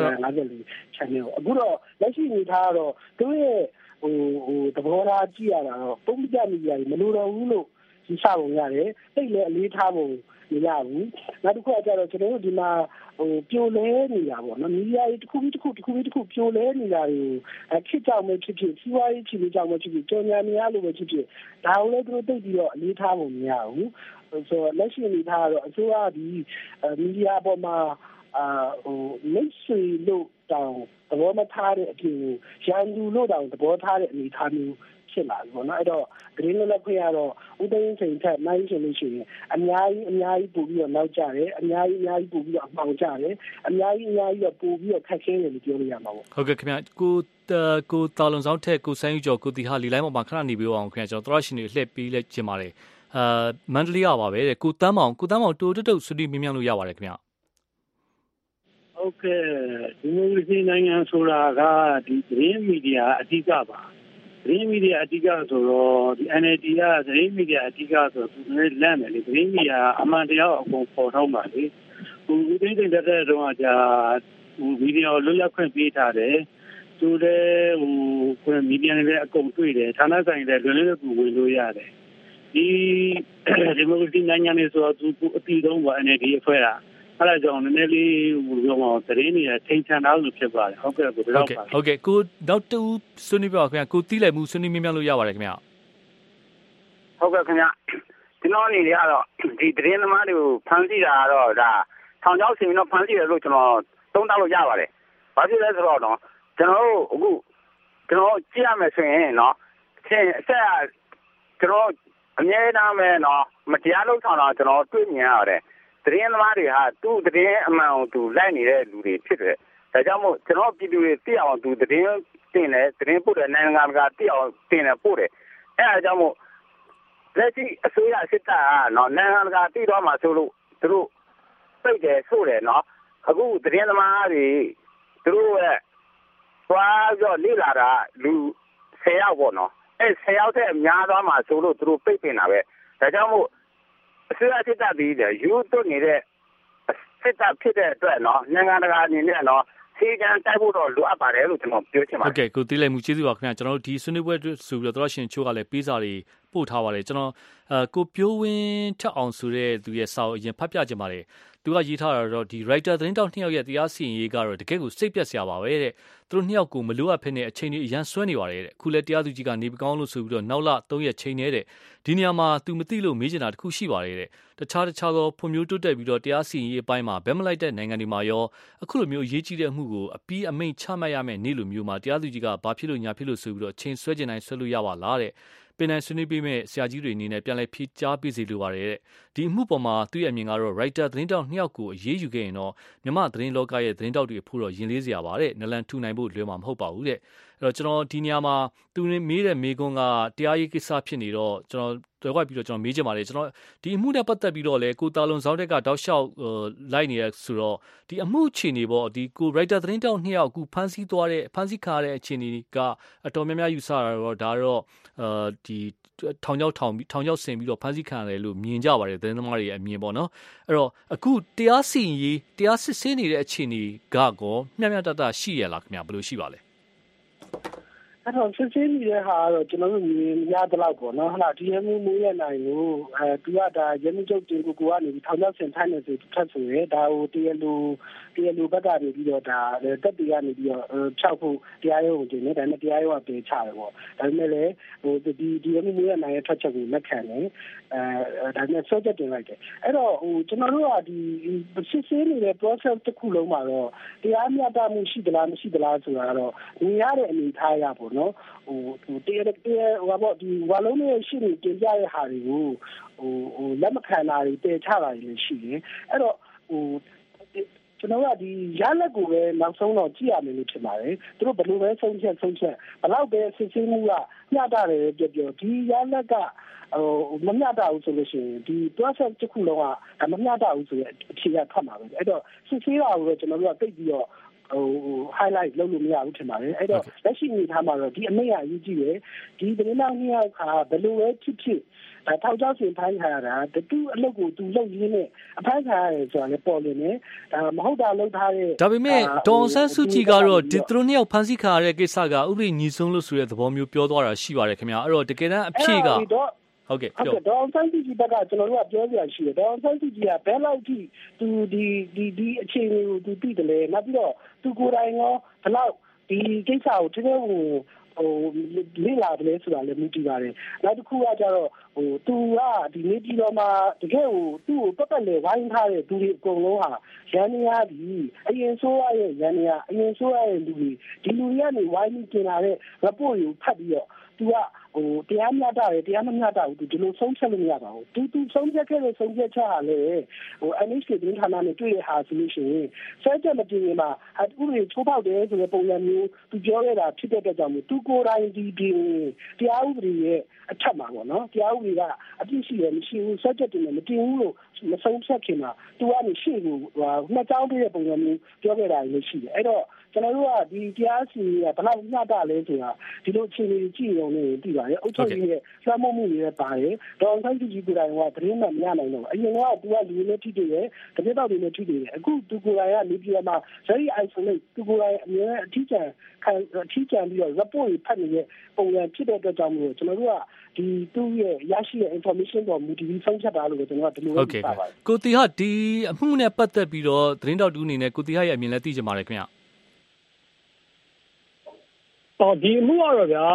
54 channel အခုတော့လက်ရှိအနေထားကတော့သူရဲ့သဘောထားကြည့်ရတာတော့ပုံပြမီဒီယာတွေမလိုတော့ဘူးလို့ယူဆပုံရတယ်တိတ်လည်းအလေးထားပုံမရဘူးနောက်တစ်ခုကကျတော့ကျွန်တော်တို့ဒီမှာပြိုလဲနေတာပေါ့နော်မီဒီယာတွေတစ်ခုပြီးတစ်ခုပြိုလဲနေတာတွေခစ်ကြောင်ပဲဖြစ်ဖြစ်စီးပွားရေးချီပြီးကြောင်ပဲဖြစ်ဖြစ်ကြော်ညာနေရလို့ပဲဖြစ်ဖြစ်ဒါကိုလည်းသူတို့တိတ်ပြီးတော့အလေးထားပုံမရဘူးဆိုတော့လက်ရှိအနေထားကတော့အစိုးရဒီမီဒီယာပေါ်မှာမိတ်ဆွေလို့တောင်သဘောမထားတဲ့အပြင်ရန်သူလို့တောင်သဘောထားတဲ့အနေအထားမျိုးဖြစ်လာပြီပေါ့နော်အဲ့တော့ဂရင်းလက်ခွင့်ရတော့ဦးသိန်းစိန်ထက်နိုင်ရှင်လို့ရှိရင်အများကြီးပို့ပြီးတော့နောက်ကျတယ်အများကြီးပို့ပြီးတော့အမှောင်ကျတယ်အများကြီးတော့ပို့ပြီးတော့ခက်ခဲတယ်လို့ပြောလို့ရမှာပေါ့ဟုတ်ကဲ့ခင်ဗျကိုတာလွန်ဆောင်ထက်ကိုစန်းယူကျော်ကိုတီဟာလီလိုင်းပေါ်မှာခဏနေပြီးအောင်ခင်ဗျကျွန်တော်တို့ရှင်တွေလှည့်ပြီးလက်ကျင်ပါတယ်မန္တလေးရပါပဲတဲ့ကိုတန်းမောင်တိုးတုတ်ဆွတိမြင်လို့ရပါတယ်ခင်ဗျဟုတ်ကဲ့ဒီမိုကရေစီနိုင်ငံဆိုတာကဒီသတင်းမီဒီယာအဓိကပါသတင်းမီဒီယာအဓိကဆိုတော့ဒီ NLD ကသတင်းမီဒီယာအဓိကဆိုတော့သူလည်းလန့်တယ်လေသတင်းမီဒီယာအမှန်တရားအကုန်ပေါ်ထုတ်ပါလေဦးသိန်းစိန်တက်တဲ့တုန်းကကြာမီဒီယာလွတ်လပ်ခွင့်ပေးထားတယ်သူလည်းမီဒီယာတွေလည်းအကုန်တွေ့တယ်ဌာနဆိုင်တွေလွယ်လွယ်ကူဝင်လို့ရတယ်ဒီမိုကရေစီနိုင်ငံတွေဆိုတော့သူအတီတုံးပါအနေဒီအဖွဲ့ကအဲ့ဒါကြောင့်နည်းနည်းလေးသတင်းတွေထိန်ချန်တာလို့ဖြစ်ပါတယ်ဟုတ်ကဲ့ကိုဒီလောက်ပါဟုတ်ကဲ့ကိုနောက်တူဆွေးနွေးပြပါခင်ဗျာကိုတီးလိုက်မှုဆွေးနွေးမြင်လို့ရပါတယ်ခင်ဗျာဟုတ်ကဲ့ခင်ဗျာကျွန်တော်အနေနဲ့ကတော့ဒီသတင်းသမားတွေကိုဖမ်းဆီးတာကတော့ဒါထောင်ချောက်ဆင်ပြီးတော့ဖမ်းဆီးတယ်လို့ကျွန်တော်သုံးသပ်လို့ရပါတယ်ဘာဖြစ်လဲဆိုတော့ကျွန်တော်တို့အခုကျွန်တော်ကြည့်ရမယ်ဆိုရင်နော်အဆက်ကျွန်တော်အမြဲတမ်းပဲနော်မတရားလုပ်ဆောင်တာကျွန်တော်တွေ့မြင်ရတယ်သတင်းသမားတွေဟာသူ့သတင်းအမှန်ကိုသူလိုက်နေတဲ့လူတွေဖြစ်တယ်ဒါကြောင့်မို့ကျွန်တော်ပြည်သူတွေသိအောင်သူသတင်းတင်တယ်သတင်းပို့တယ်နိုင်ငံတကာသိအောင်တင်တယ်ပို့တယ်အဲဒါကြောင့်မို့လက်ရှိအစိုးရစစ်တပ်ကနော်နိုင်ငံတကာသိတော့မှဆိုလို့သူတို့ပြိတ်တယ်ဆိုတယ်နော်အခုသတင်းသမားတွေသူတို့ရဲ့သွားပြီးလေ့လာတာလူ10ယောက်ပေါ့နော်အဲ10ယောက်တဲ့များသွားမှဆိုလို့သူတို့ပြိတ်ပင်တာပဲဒါကြောင့်မို့အစိုးရစစ်တပ်ပြီးတယ်ယူသွတ်နေတဲ့စစ်တပ်ဖြစ်တဲ့အတွက်နော်နိုင်ငံတကာအနေနဲ့နော်စီကံတိုက်ဖို့တော့လိုအပ်ပါတယ်လို့ကျွန်တော်ပြောချင်ပါတယ်ဟုတ်ကဲ့ကိုတီးလိုက်မှုကျေးဇူးပါခင်ဗျာကျွန်တော်တို့ဒီဆွေးနွေးပွဲဆိုပြီးတော့ရှင်ချိုးကလည်းပေးစာတွေပို့ထားပါတယ်ကျွန်တော်ကိုပြိုးဝင်းထက်အောင်ဆိုတဲ့သူရဲ့စာအရင်ဖတ်ပြခြင်းပါတယ်သူကရေးထားတာတော့ဒီ writer သတင်းတောက်2ယောက်ရဲ့တရားစီရင်ရေးကတော့တကယ့်ကိုစိတ်ပြက်စရာပါပဲတဲ့သူတို့2ယောက်ကိုမလိုအပ်ဖ ೇನೆ အချိန်ကြီးအရန်ဆွဲနေပါတယ်တဲ့ခုလဲတရားသူကြီးကနေပကောင်းလို့ဆိုပြီးတော့နောက်လ3ရက်ချိန်နေတဲ့ဒီနေရာမှာသူမသိလို့မေးချင်တာတခုရှိပါတယ်တဲ့တခြားသောဖွံ့ဖြိုးတိုးတက်ပြီးတော့တရားစီရင်ရေးအပိုင်းမှာဘက်မလိုက်တဲ့နိုင်ငံတွေမှာရောအခုလိုမျိုးအရေးကြီးတဲ့အမှုကိုအပြီးအမိန့်ချမှတ်ရမယ့်နေ့လိုမျိုးမှာတရားသူကြီးကဘာဖြစ်လို့ညာဖြစ်လို့ဆိုပြီးတော့ချိန်ဆွဲကျင်တိုင်းဆွဲလို့ရပါလားတဲ့ပင်နိုင်ဆွေးနွေးပေးမဲ့ဆရာကြီးတွေအနေနဲ့ပြန်လဲဖြေကြားပေးစီလိုပါတယ်တဲ့ဒီအမှုပေါ်မှာသူ့ရဲ့အမြင်ကတော့ writer သတင်းတောက်2ယောက်ကိုအရေးယူခဲ့ရင်တော့မြန်မာသတင်းလောကရဲ့သတင်းတောက်တွေအဖို့တော့ရင်လေးစရာပါတဲ့နလန်ထူနိုင်ဖို့လွယ်မှာမဟုတ်ပါဘူးတဲ့အဲ့တော့ကျွန်တော်ဒီနေရာမှာသူမေးတဲ့မေးခွန်းကတရားရေးကိစ္စဖြစ်နေတော့ကျွန်တော်တွဲပြီးတော့ကျွန်တော်မေးချင်ပါတယ်ကျွန်တော်ဒီအမှုနဲ့ပတ်သက်ပြီးတော့လေကိုတာလွန်ဆောင်တက်ကတောက်လျှောက်လိုက်နေရဆိုတော့ဒီအမှုအခြေအနေပေါ့ဒီကို writer သတင်းတောက်2ယောက်အခုဖမ်းဆီးခါရတဲ့အခြေအနေကအတော်များများယူဆတာတော့ဒါတော့ဒီထောင်ချောက်ဆင်ပြီးတော့ဖမ်းဆီးခံရတယ်လို့မြင်ကြပါတယ်သတင်းသမားတွေရဲ့အမြင်ပေါ့နော်အဲ့တော့အခုတရားစစ်ဆေးနေတဲ့အခြေအနေကကောမျှမျှတတရှိရလားခင်ဗျာဘယ်လိုရှိပါလဲအဲ့တော့စစ်စစ်နေတဲ့ဟာကတော့ကျွန်တော်တို့မြင်ရတဲ့လောက်ပေါ့နော်ဟုတ်လားဒီရမှုမိုးရနိုင်ကိုသူကဒါရမှုချုပ်တင်ကိုကနေပြီးထောင်ချောက်ဆင်ထိုင်းနေဆိုထပ်ဆိုရဲဒါဟိုတရားလူဘက်ကနေပြီးတော့ဒါတက်တီကနေပြီးတော့ဖြောက်ဖို့တရားရုံးကိုတင်နေတယ်ဒါနဲ့တရားရုံးကပယ်ချတယ်ပေါ့ဒါပေမဲ့လည်းဟိုဒီရမှုမိုးရနိုင်ရဲ့ထွက်ချက်ကိုလက်ခံတယ်ဒါနဲ့ဆော့ချက်တင်လိုက်တယ်အဲ့တော့ဟိုကျွန်တော်တို့ကဒီစစ်ဆေးနေတဲ့ process တစ်ခုလုံးမှာတော့တရားမျှတမှုရှိသလားမရှိသလားဆိုတာတော့မြင်ရတဲ့အနေအထားရပေါ့နော်ဟိုတရားပေါ့ဒီဝါလုံးရဲ့ရှိနေတင်ပြတဲ့ဟာတွေကိုဟိုလက်မခံတာတွေတည်ချတာတွေရှိတယ်အဲ့တော့ဟိုကျွန်တော်ကဒီရလက်ကိုပဲနောက်ဆုံးတော့ကြည့်ရမယ်လို့ထင်ပါတယ်သူတို့ဘယ်လိုပဲဆုံးဖြတ်ဘယ်လောက်ပဲစစ်ဆေးမှုကမျှတတယ်ပြောဒီရလက်ကမမျှတဘူးဆိုလို့ရှိရင်ဒီ process တစ်ခုလုံးကမမျှတဘူးဆိုရင်အခြေခံခတ်မှာပဲအဲ့တော့စစ်ဆေးတာကိုကျွန်တော်တို့ကသိပြီးတော့highlight လုပ်လို့မရဘူးထင်ပါတယ်အဲ့တော့လက်ရှိအနေထားမှာတော့ဒီအမိန့်အရေးကြီးတယ်ဒီသတင်းတော်နှစ်ယောက်ကဘယ်လိုပဲဖြစ်ထောက်ကြောက်စင်ဖိုင်းခါရတာတူအလုပ်ကိုသူလုပ်ရင်းနဲ့အဖိုင်းခါရတယ်ဆိုတာလည်းပေါ်နေတယ်ဒါမဟုတ်တာလုပ်ထားတဲ့ဒါပေမဲ့ဒေါ်ဆန်းစုကြည်ကတော့ဒီသူတို့နှစ်ယောက်ဖမ်းဆီးခါရတဲ့ကိစ္စကဥပဒေညီဆုံးလို့ဆိုတဲ့သဘောမျိုးပြောသွားတာရှိပါတယ်ခင်ဗျာအဲ့တော့တကယ်တမ်းအဖြေကဟုတ်ကဲ့ပြောဒေါ်ဆန်းစုကြည်ဘက်ကကျွန်တော်တို့ကပြောပြရှိတယ်ဒေါ်ဆန်းစုကြည်ကဘယ်လောက်ထိသူဒီအခြေအနေကိုသူသိတယ်လဲနောက်ပြီးတော့သူကိုယ်တိုင်ရောဘယ်လောက်ဒီကိစ္စကိုတကယ်ကိုလေ့လာတယ်ဆိုတာလည်းမြင်ကြည့်ပါတယ်နောက်တစ်ခုကကြတော့သူကဒီနေပြည်တော်မှာတကယ်ကိုသူ့ကိုပတ်လေဝိုင်းထားတဲ့သူတွေအကုန်လုံးဟာရန်နေရသည်အရင်ဆိုးရရဲ့ရန်နေရအရင်ဆိုးရရဲ့လူတွေဒီလူတွေကနေဝိုင်းပြီးကျင်လာတဲ့ report ကိုဖတ်ပြီးတော့သူကတရားမျှတတယ်တရားမမျှတဘူးသူဒီလိုဆုံးဖြတ်လို့မရပါဘူးသူဆုံးဖြတ်ခဲ့တဲ့ဆုံးဖြတ်ချက်ဟာလေNHK သတင်းဌာနနဲ့တွေ့ရဟာဆိုလို့ရှိရင်စက်ချက်မတင်ရင်မှာဥပဒေချိုးဖောက်တယ်ဆိုတဲ့ပုံစံမျိုးသူပြောခဲ့တာဖြစ်တဲ့အတွက်ကြောင့်သူကိုယ်တိုင်ဒီတရားဥပဒေရဲ့အထက်မှာပေါ့နော်တရားဥပဒေကအပြည့်ရှိရမရှိဘူးစက်ချက်တင်မတင်ဘူးလို့မဆုံးဖြတ်ခင်မှာသူကနေရှေ့ကိုနှစ်ကြောင်းပြတဲ့ပုံစံမျိုးပြောခဲ့တာလည်းရှိတယ်အဲ့တော့ကျွန်တော်တို့ကဒီတရားစီကဘယ်လောက်မျှတလဲဆိုတာဒီလိုအခြေအနေကြည့်ရုံနဲ့သိပါပါတယ်အုပ်ချုပ်ရေးရဲ့လွှမ်းမိုးမှုတွေလည်းပါတယ်ဒေါ်အောင်ဆန်းစုကြည်ကိုယ်တိုင်ကသတင်းမှမရနိုင်တော့အရင်ကသူကလူတွေနဲ့ထိတွေ့တယ်တပြည့်တောက်တွေနဲ့ထိတွေ့တယ်အခုသူကိုယ်တိုင်ကနေပြည်တော်မှာ very isolate သူကိုယ်တိုင်အမြဲအထီးကျန်ပြီးတော့ report တွေဖတ်နေတဲ့ပုံစံဖြစ်တဲ့အတွက်ကြောင့်မို့ကျွန်တော်တို့ကဒီသူ့ရဲ့ရရှိတဲ့ information ပေါ်မူတည်ပြီးဆုံးဖြတ်တာလို့ကျွန်တော်ကဒီလိုပဲပြောပါတယ်ကိုတီဟာဒီအမှုနဲ့ပတ်သက်ပြီးတော့သတင်းတောက်တူအနေနဲ့ကိုတီဟာရဲ့အမြင်လည်းသိချင်ပါတယ်ခင်ဗျဒီအမှုကတော့ဗျာ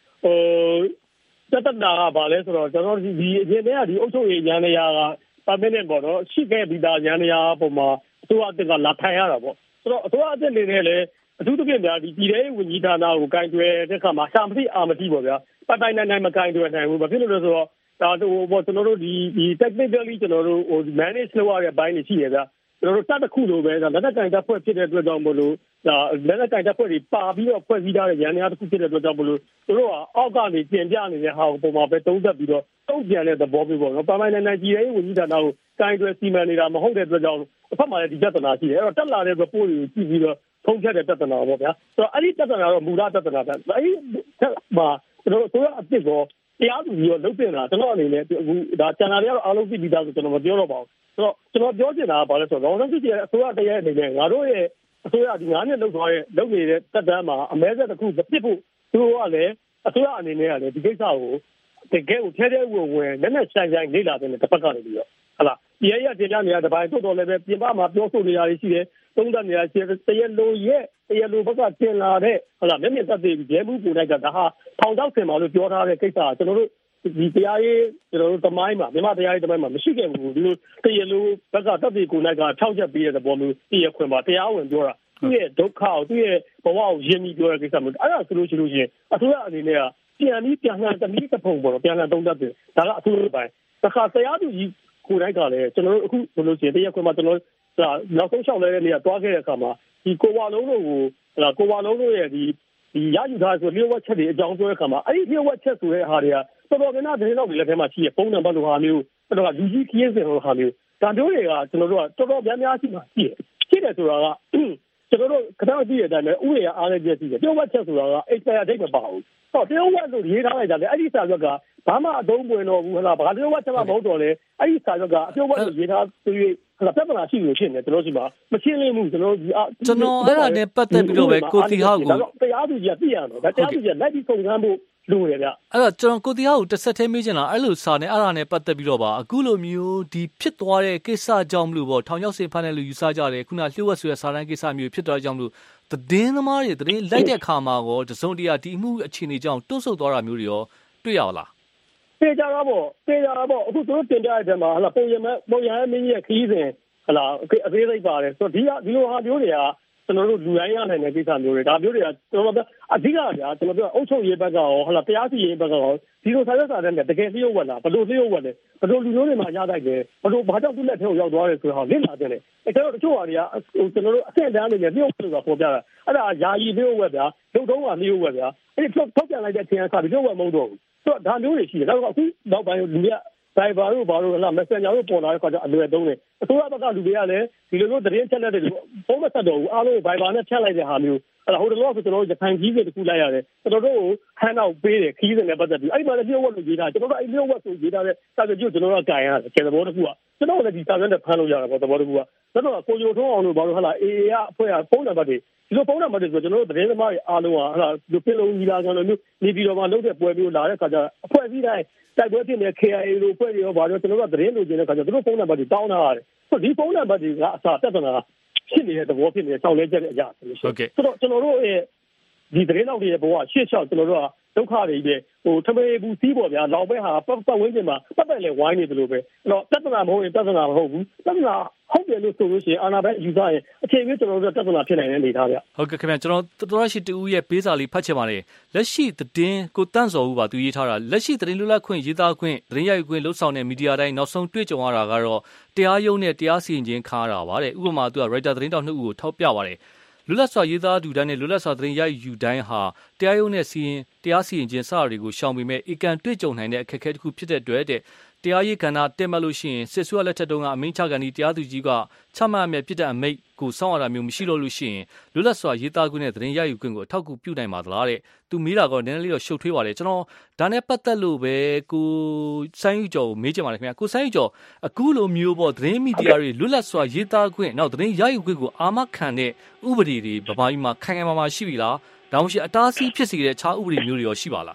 တက်တာကဘာလဲဆိုတော့ကျွန်တော်ဒီအရင်တည်းကဒီအုပ်ချုပ်ရေးဉာဏ်ရာကပါမင်းနဲ့ပေါ့နော်ရှိခဲ့ပြီးသားဉာဏ်ရာပုံမှာအစိုးရအသစ်ကလာထိုင်ရတာပေါ့ဆိုတော့အစိုးရအသစ်နေနဲ့လည်းအထူးသဖြင့်ဗျာဒီပြည်ထောင်ဝန်ကြီးဌာနကိုကင်တွယ်တဲ့ခါမှာရှာမသိအာမသိပေါ့ဗျာပတ်တိုင်းနိုင်မကင်တွယ်နိုင်ဘူးဘာဖြစ်လို့လဲဆိုတော့ဒါတော့ကျွန်တော်တို့ဒီ technically ကျွန်တော်တို့ manage လုပ်ရတဲ့ဘိုင်းတွေရှိရဗျာကျွန်တော်တို့တတ်တစ်ခုလိုပဲလက်နက်ကင်တပ်ဖွဲ့ဖြစ်တဲ့အတွက်ကြောင့်မလို့ဒါလက်နက်ကင်တပ်ဖွဲ့တွေပါပြီးတော့ဖွဲ့စည်းထားတဲ့ရန်ရာတစ်ခုဖြစ်တဲ့အတွက်ကြောင့်မလို့တို့ကအောက်ကနေပြင်ပြနေတဲ့ဟာကိုပုံမှာပဲသုံးသပ်ပြီးတော့တုံ့ပြန်တဲ့သဘောမျိုးပေါ့နော်ပါနိုင်ကြည်ရေးဝန်ကြီးဌာနကိုကင်တွယ်စီမံနေတာမဟုတ်တဲ့အတွက်ကြောင့်အဖက်မှာလည်းဒီပြဿနာရှိတယ်အဲ့တော့တက်လာတဲ့ report တွေကိုကြည့်ပြီးတော့ထုံးဖြတ်တဲ့ပြဿနာပေါ့ဗျာဆိုတော့အဲ့ဒီပြဿနာတော့မူလပြဿနာပဲအဲ့ဒီမှာကျွန်တော်တို့ဆိုရအစ်စ်ကိုတရားသူကြီးရောလုပ်တင်တာကျွန်တော်အနေနဲ့အခုဒါကျန်တာတွေကတော့အားလုံးသိပြီးသားဆိုကျွန်တော်မပြောတော့ပါဘူးဆိုတော့ကျွန်တော်ပြောချင်တာကဘာလဲဆိုတော့ဒေါ်အောင်ဆန်းစုကြည်ရဲ့အစိုးရတရားအနေနဲ့ငါတို့ရဲ့အစိုးရဒီ9နှစ်လောက်သွားတဲ့လုပ်နေတဲ့တက်တန်းမှာအမဲဆက်တစ်ခုမပြစ်ဖို့သူတို့ကလည်းအစိုးရအနေနဲ့ကလည်းဒီကိစ္စကိုတကယ်ကိုထဲဝင်လက်နဲ့ဆိုင်လေ့လာတဲ့တစ်ဖက်ကနေပြီးတော့ဟုတ်လားဒီရတင်ပြနေရတဲ့ဘိုင်းတို့တော်လည်းပဲပြင်ပမှာပြောဆိုနေရရှိတယ်သုံးသပ်နေရရှိတယ်တရားလိုဘက်ကတင်လာတဲ့ဟုတ်လားမျက်မြင်သက်သေရဲမှုကိုလိုက်ကဒါဟာထောင်ချောက်ဆင်ပါလို့ပြောထားတဲ့ကိစ္စကျွန်တော်တို့ဒီတရားရေးကျွန်တော်တို့တမိုင်းမှာမြန်မာတရားရေးတမိုင်းမှာမရှိခဲ့ဘူးဒီလိုတရားလိုဘက်ကသက်သေကိုလိုက်ကထောက်ချက်ပေးတဲ့သဘောမျိုးတရားခွင်ပါတရားဝင်ပြောတာသူ့ရဲ့ဒုက္ခကိုသူ့ရဲ့ဘဝကိုရင်းပြီးပြောတဲ့ကိစ္စမျိုးအဲ့ဒါဆိုလို့ရှိရင်အစိုးရအနေနဲ့ကပြန်လှန်တနည်းတစ်ပုံပေါ့ပြန်လှန်သုံးသပ်တယ်ဒါကအထူးပိုင်းတစ်ခါတရားသူကြီးကိုလိုက်ကလည်းကျွန်တော်တို့အခုဆိုလို့ရှိရင်တရားခွင်မှာကျွန်တော်နောက်ဆုံးလျှောက်လဲတဲ့နေရာတွားခဲ့တဲ့အခါမှာဒီကိုဝါလုံးတို့ရဲ့ဒီရယူထားဆိုလျှို့ဝှက်ချက်တွေအကြောင်းပြောတဲ့အခါမှာအဲ့ဒီလျှို့ဝှက်ချက်ဆိုတဲ့ဟာတွေကတော်တော်များများသတင်းတော့တွေလည်းထဲမှာရှိရပုံနံပါတ်လိုဟာမျိုးတော်တော်လူကြီးခင်းစင်လိုဟာမျိုးဒါမျိုးတွေကကျွန်တော်တို့ကတော်တော်များများရှိမှရှိတယ်ဆိုတာကကျွန်တော်တို့ခဏကြည့်ရတဲ့အတိုင်းပဲဥပဒေအားလည်းပြည့်စုံတယ်လျှို့ဝှက်ချက်ဆိုတာက expire date မပါဘူးဟောလျှို့ဝှက်လို့ရေးထားလိုက်တာလေအဲ့ဒီစာရွက်ကဘာမှအသုံးဝင်တော့ဘူးဟလားဘာလျှို့ဝှက်ချက်မှမဟုတ်တော့လေအဲ့ဒီစာရွက်ကလျှို့ဝှက်လို့ရေးထားပြီးပြဿနာရှိလို့ဖြစ်နေကျွန်တော်စီမှာမရှင်းလင်းဘူးကျွန်တော်အဲ့ဒါနဲ့ပတ်သက်ပြီးတော့ပဲကိုတီဟောက်ကိုတရားသူကြီးကသိရတော့ဒါတရားသူကြီးလိုက်ပြီးစုံစမ်းဖို့လို့ရဗျအဲ့တော့ကျွန်တော်ကိုတီဟောက်ကိုတစ်ဆက်တည်းမေးချင်တာအဲ့လိုစာနဲ့အဲ့ဒါနဲ့ပတ်သက်ပြီးတော့ပါအခုလိုမျိုးဒီဖြစ်သွားတဲ့ကိစ္စကြောင့်မလို့ပေါ့ထောင်ချောက်စင်ဖမ်းတဲ့လူယူဆကြတယ်ခုနလျှို့ဝှက်ဆိုတဲ့စာတမ်းကိစ္စမျိုးဖြစ်သွားတဲ့ကြောင့်မလို့သတင်းသမားတွေသတင်းလိုက်တဲ့ခါမှာရောတစုံတရာဒီမှုအခြေအနေကြောင့်တွန့်ဆုတ်သွားတာမျိုးတွေရောတွေ့ရလားတေချာတော့အခုသူတို့တင်ပြတဲ့မှာဟလာပုံရမင်းကြီးရဲ့ခီးစဉ်ဟလာအသေးစိတ်ပါတယ်ဆိုတော့ဒီလိုဟာမျိုးတွေကကျွန်တော်တို့လူတိုင်းရနိုင်တဲ့ကိစ္စမျိုးတွေဒါမျိုးတွေကကျွန်တော်အဓိကဗျာကျွန်တော်ပြောအုပ်ချုပ်ရေးဘက်ကရောဟလာတရားစီရင်ဘက်ကရောဒီလိုစာရွက်စာတမ်းတွေတကယ်လျှို့ဝှက်လားဘယ်လိုလျှို့ဝှက်လဲဘယ်လိုလူမျိုးတွေမှာရတိုက်တယ်ဘယ်လိုဘာကြောင့်သူ့လက်ထဲကိုရောက်သွားတယ်ဆိုတော့လင့်လာတယ်လေအဲ့တော့တချို့ဟာတွေကကျွန်တော်တို့အဆင့်တန်းနေနဲ့လျှို့ဝှက်လို့ပေါ်ပြတာအဲ့ဒါယာယီလျှို့ဝှက်ဗျာလုံတုံးကလျှို့ဝှက်ဗျာအဲ့ဒီထုတ်ပြန်လိုက်တဲ့အချိန်ကစပြီးလျှို့ဝှက်မဟုတ်တော့ဘူးဆိုတော့ဒါမျိုးတွေရှိတယ်နောက်အခုနောက်ပိုင်းလူတွေကViber တို့ဘာလို့လဲ Messenger တို့ပေါ်လာတဲ့ခါကျအလွယ်သုံးတယ်အစိုးရဘက်ကလူတွေကလည်းဒီလိုမျိုးသတင်းချက်လက်တွေဖုန်းမဆက်တော့ဘူးအားလုံး Viber နဲ့ဖြတ်လိုက်တဲ့ဟာမျိုးအဲ့ဒါဟိုတလောဆိုကျွန်တော်တို့ရခိုင်ကြီးတွေတခုလိုက်ရတယ်ကျွန်တော်တို့ကိုဟန်နောက်ပေးတယ်ခီးစင်နဲ့ပတ်သက်ပြီးအဲ့ဒီမှာလည်းလျှို့ဝှက်လို့ရေးတာကျွန်တော်တို့အဲ့လျှို့ဝှက်ဆိုရေးတာတဲ့စာချုပ်ကျွန်တော်တို့ကင်ရတယ်ကျေသဘောတစ်ခုကကျွန်တော်လည်းဒီစာရွက်နဲ့ဖမ်းလို့ရတာပေါ့သဘောတစ်ခုကကျွန်တော်ကကိုဂျိုထုံးအောင်လို့ဘာလို့ဟလာ AA ကအဖွဲ့ကဖုန်းနံပါတ်တွေဒီလိုဖုန်းနံပါတ်တွေဆိုကျွန်တော်တို့သတင်းသမားတွေအားလုံးကဟလာဒီပင်လုံးကြီးလာကြလို့မျိုးနေပြီးတော့မှလုပ်တဲ့ပွဲမျိုးလာတဲ့ခါကျအဖွဲ့အစည်းတိုင်းတိုက်ပွဲဖြစ်နေ KIA လို့ဖွဲ့တွေရောဘာလို့ကျွန်တော်တို့သတင်းလိုချင်တဲ့ခါကျသူတို့ဖုန်းနံပါတ်တွေတောင်းထားရတယ်ဆိုဒီဖုန်းနံပါတ်တွေကအစားပြဿနာဖြစ်နေတဲ့သဘောဖြစ်နေတဲ့တောင်းလဲချက်တဲ့အရာဆိုလို့ရှိရင်ဆိုတော့ကျွန်တော်တို့ရဲ့ဒီသတင်းလောက်တွေရဲ့ဘဝရှေ့လျှောက်ကျွန်တော်တို့ကဒုက္ခတွေပဲထမေဘူးစီးပေါ်ဗျာလောက်ပဲဟာပတ်ဝန်းကျင်မှာပတ်လဲဝိုင်းနေတယ်လို့ပဲအဲ့တော့ပြဿနာမဟုတ်ရင်ပြဿနာမဟုတ်ဘူးပြဿနာဟုတ်တယ်လို့ဆိုလို့ရှိရင်အာဏာပိုင်ယူဆရင်အချိန်ကြီးကျွန်တော်တို့ပြဿနာဖြစ်နိုင်တဲ့အနေအထားဗျဟုတ်ကဲ့ခင်ဗျကျွန်တော်တော်ရရှိတူရဲ့ပေးစာလေးဖတ်ချင်ပါတယ်လက်ရှိသတင်းကိုတန့်စော်ဦးပါသူရေးထားတာလက်ရှိသတင်းလွတ်လပ်ခွင့်ရေးသားခွင့်သတင်းရယူခွင့်လှုပ်ဆောင်တဲ့မီဒီယာတိုင်းနောက်ဆုံးတွေ့ကြုံရတာကတော့တရားရုံးနဲ့တရားစီရင်ခြင်းခါရတာပါတဲ့ဥပမာသူက writer သတင်းတောက်2ဦးကိုထောက်ပြပါတယ်လွတ်လပ်စွာရေးသားသူတိုင်းနဲ့လွတ်လပ်စွာသတင်းရယူတိုင်းဟာတရားရုံးနဲ့တရားစီရင်ခြင်းစတာတွေကိုရှောင်ပေမဲ့အကန့်တွေ့ကြုံနိုင်တဲ့အခက်အခဲတစ်ခုဖြစ်တဲ့အတွက်တရားရေးကဏ္ဍတက်မှတ်လို့ရှိရင်စစ်ဆွေးလက်ထက်တုန်းကအမိန့်ချကန်ဒီတရားသူကြီးကချမှတ်မဲ့ပြစ်ဒဏ်အမိန့်ကိုစောင့်ရတာမျိုးမရှိလို့လို့ရှိရင်လွတ်လပ်စွာရေးသားခွင့်နဲ့သတင်းရယူခွင့်ကိုအထောက်အကူပြုနိုင်ပါသလားတဲ့သူမေးတာကတော့နည်းနည်းလေးတော့ရှုပ်ထွေးပါတယ်ကျွန်တော်ဒါနဲ့ပတ်သက်လို့ပဲကိုဆိုင်းယူကျော်ကိုမေးချင်ပါတယ်ခင်ဗျာကိုဆိုင်းယူကျော်အခုလိုမျိုးပေါ့သတင်းမီဒီယာတွေလွတ်လပ်စွာရေးသားခွင့်နောက်သတင်းရယူခွင့်ကိုအာမခံတဲ့ဥပဒေတွေဗမာပြည်မှာခိုင်ခိုင်မာမာရှိပြီလားဒါမှမဟုတ်အတားအဆီးဖြစ်စေတဲ့ခြားဥပဒေမျိုးတွေရောရှိပါလား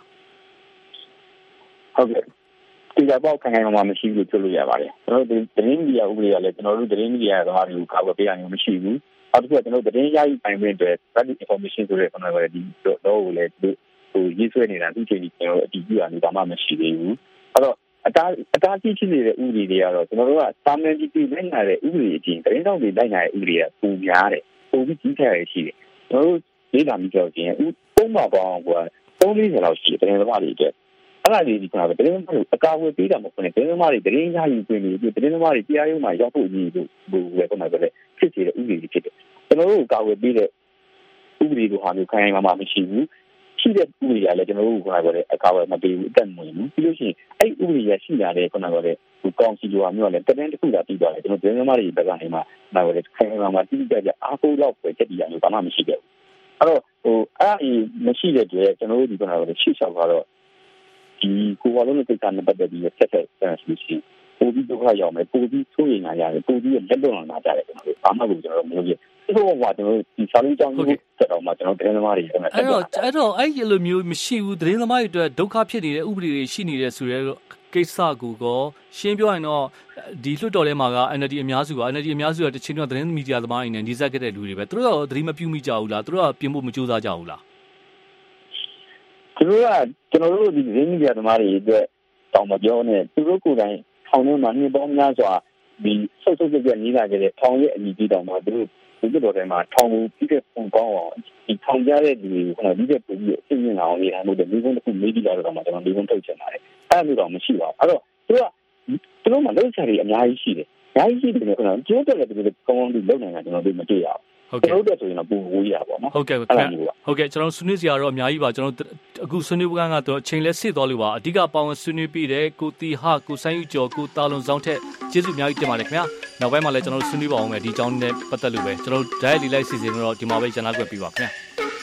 ဟုတ်ကဲ့ဒီကတော့ခိုင်ခိုင်မာမာမရှိဘူးလို့ပြောလို့ရပါတယ်ကျွန်တော်တို့သတင်းမီဒီယာဥပဒေကလည်းကျွန်တော်တို့သတင်းမီဒီယာသမားတွေကိုကာကွယ်ပေးရမျိုးမရှိဘူးနောက်တစ်ခုကကျွန်တော်တို့သတင်းရယူပိုင်ခွင့်တွေ public information ဆိုတဲ့ခဏကလေးဒီတော့ကိုလည်းရေးဆွဲနေတာဒီချိန်ကြီးကျွန်တော်တို့အတည်ပြုရနေတာမှမရှိသေးဘူးအဲ့တော့အတားအဆီးဖြစ်နေတဲ့ဥပဒေတွေကတော့ကျွန်တော်တို့ကစာမန်ကြီးပြည်လိုက်လာတဲ့ဥပဒေအချင်းသတင်းတောက်တွေလိုက်လာတဲ့ဥပဒေကပုံများတယ်ပုံပြီးကြီးထက်ရရှိတယ်ကျွန်တော်တို့ဒေတာမီပြောခြင်းပုံမှန်ပေါင်းက3-4လောက်ရှိတယ်သတင်းသမားတွေအတွက်အဲ့ဒါလေးဒီကတော့သတင်းသမားတွေအကာအကွယ်ပေးတာမဟုတ်နဲ့သတင်းသမားတွေသတင်းရယူခွင့်တွေသတင်းသမားတွေတရားရုံးမှာရောက်ဖို့အရေးလို့ဘယ်ကတော့လဲဖြစ်နေတဲ့ဥပဒေတွေဖြစ်တယ်ကျွန်တော်တို့ကာကွယ်ပေးတဲ့ဥပဒေကိုဟာမျိုးခိုင်ခိုင်မာမာမရှိဘူးရှိတဲ့ဥပဒေကလည်းကျွန်တော်တို့ကတော့လည်းအကာအကွယ်မပေးဘူးအတက်မဝင်ဘူးပြီးလို့ရှိရင်အဲ့ဥပဒေရရှိလာတဲ့ခုနကလည်းကောင်စီလိုဟာမျိုးကလည်းတကယ်တစ်ခုသာပြီးသွားတယ်ကျွန်တော်သတင်းသမားတွေဘက်ကနေမှနောက်လည်းခိုင်ခိုင်မာမာတိကျကျအားကိုးတော့ပဲချက်တည်ရမျိုးဘာမှမရှိခဲ့ဘူးအဲ့တော့အဲ့မရှိတဲ့တည်းကျွန်တော်တို့ဒီကတော့ရှေ့လျှောက်ကတော့ဒီကိုယ်ဝါလုံးနဲ့ကိစ္စနဲ့ပတ်သက်ပြီးဆက်ဆက်ဆိုရှင်ပိုပြီးဒုက္ခရောက်မယ်ပိုပြီးဆိုးရင်လာရတယ်ပိုပြီးလက်လွန်လာကြတယ်ကျွန်တော်တို့ဘာမှကိုကျွန်တော်တို့မလုပ်ရဘူးဒီလိုကကျွန်တော်တို့ဒီစာလုံးကြောင်းကိုဆက်တော့မှကျွန်တော်သတင်းသမားတွေအဲ့တော့အဲ့လိုမျိုးမရှိဘူးသတင်းသမားတွေအတွက်ဒုက္ခဖြစ်နေတဲ့ဥပဒေတွေရှိနေတယ်ဆိုရဲကိစ္စကိုရှင်းပြောရင်တော့ဒီလွှတ်တော်ထဲမှာက NLD အများစုက NLD အများစုကတချင်းတော့သတင်းမီဒီယာသမားတွေနဲ့နှိစက်ခဲ့တဲ့လူတွေပဲသူတို့ကသတိမပြုမိကြဘူးလားသူတို့ကပြင်ဖို့မကြိုးစားကြဘူးလားသူတို့ကကျွန်တော်တို့ဒီသတင်းမီဒီယာသမားတွေအတွက်တောင်းမပြောနဲ့သူတို့ကိုယ်တိုင်ထောင်ထဲမှာနှစ်ပေါင်းများစွာဒီဆုတ်ပြက်နေလာကြတဲ့ထောင်ရဲ့အညီကြီးတောင်မှသူတို့ဒီလိုတိုင်းမှာထောင်ကိုပြီးတဲ့ပုံကောင်းအောင်ဒီထောင်ကြတဲ့လူတွေကဒီတဲ့ပုံကြီးအသိဉာဏ်အောင်နေတိုင်းလို့ဒီကုန်းတစ်ခုမေးကြည့်လာတော့မှကျွန်တော်ဒီကုန်းထုတ်ချင်ပါတယ်အဲ့လိုတော့မရှိပါဘူးအဲ့တော့သူတို့မှလုံးချတွေအများကြီးရှိတယ်အများကြီးရှိတယ်ကျွန်တော်ကျိုးတယ်လည်းဒီလိုကောင်းကောင်းဒီလုံနိုင်တာကျွန်တော်တို့မတွေ့ရဘူးကျွန်တော်တို့ဆိုရင်တော့ပူဝေးရပါတော့ဟုတ်ကဲ့ကျွန်တော်ဆွေးနွေးစရာတော့အများကြီးပါကျွန်တော်အခုဆွေးနွေးပွဲကတော့ချိန်လဲစစ်သွားလို့ပါအဓိကပါဝင်ဆွေးနွေးပြီးတဲ့ကိုတီဟာကိုဆိုင်းယူကျော်ကိုတာလွန်ဆောင်ထက်ကျေးဇူးအများကြီးတင်ပါတယ်ခင်ဗျာနောက်ပိုင်းမှာလည်းကျွန်တော်ဆွေးနွေးပါအောင်မယ်ဒီအကြောင်းနဲ့ပတ်သက်လို့ပဲကျွန်တော် diet လေးလိုက်စီစဉ်တော့ဒီမှာပဲကျန်လာခွင့်ပြပါခင်ဗျာ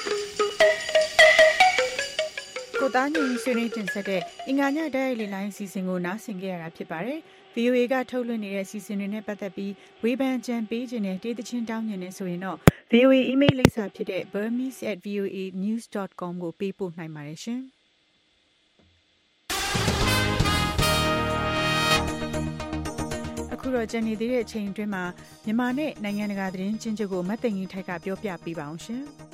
ကိုသားညင်ဆွေးနွေးတင်ဆက်တဲ့အင်္ဂါည diet လေးလိုက်စီစဉ်ကိုနားဆင်ကြရတာဖြစ်ပါတယ်VOA ကထုတ်လွှင့်နေတဲ့စီစဉ်တွေနဲ့ပတ်သက်ပြီးဝေဖန်ကြံပေးခြင်းနဲ့တေးသချင်းတောင်းခြင်းနဲ့ဆိုရင်တော့ VOA email လိပ်စာဖြစ်တဲ့ burmese@voanews.com ကိုပေးပို့နိုင်ပါတယ်ရှင်။အခုတော့ကြံနေသေးတဲ့အချိန်အတွင်းမှာမြန်မာနဲ့နိုင်ငံတကာသတင်းချင်းချုပ်ကိုမတ်သိင်ကြီးထိုက်ကပြောပြပေးပါအောင်ရှင်။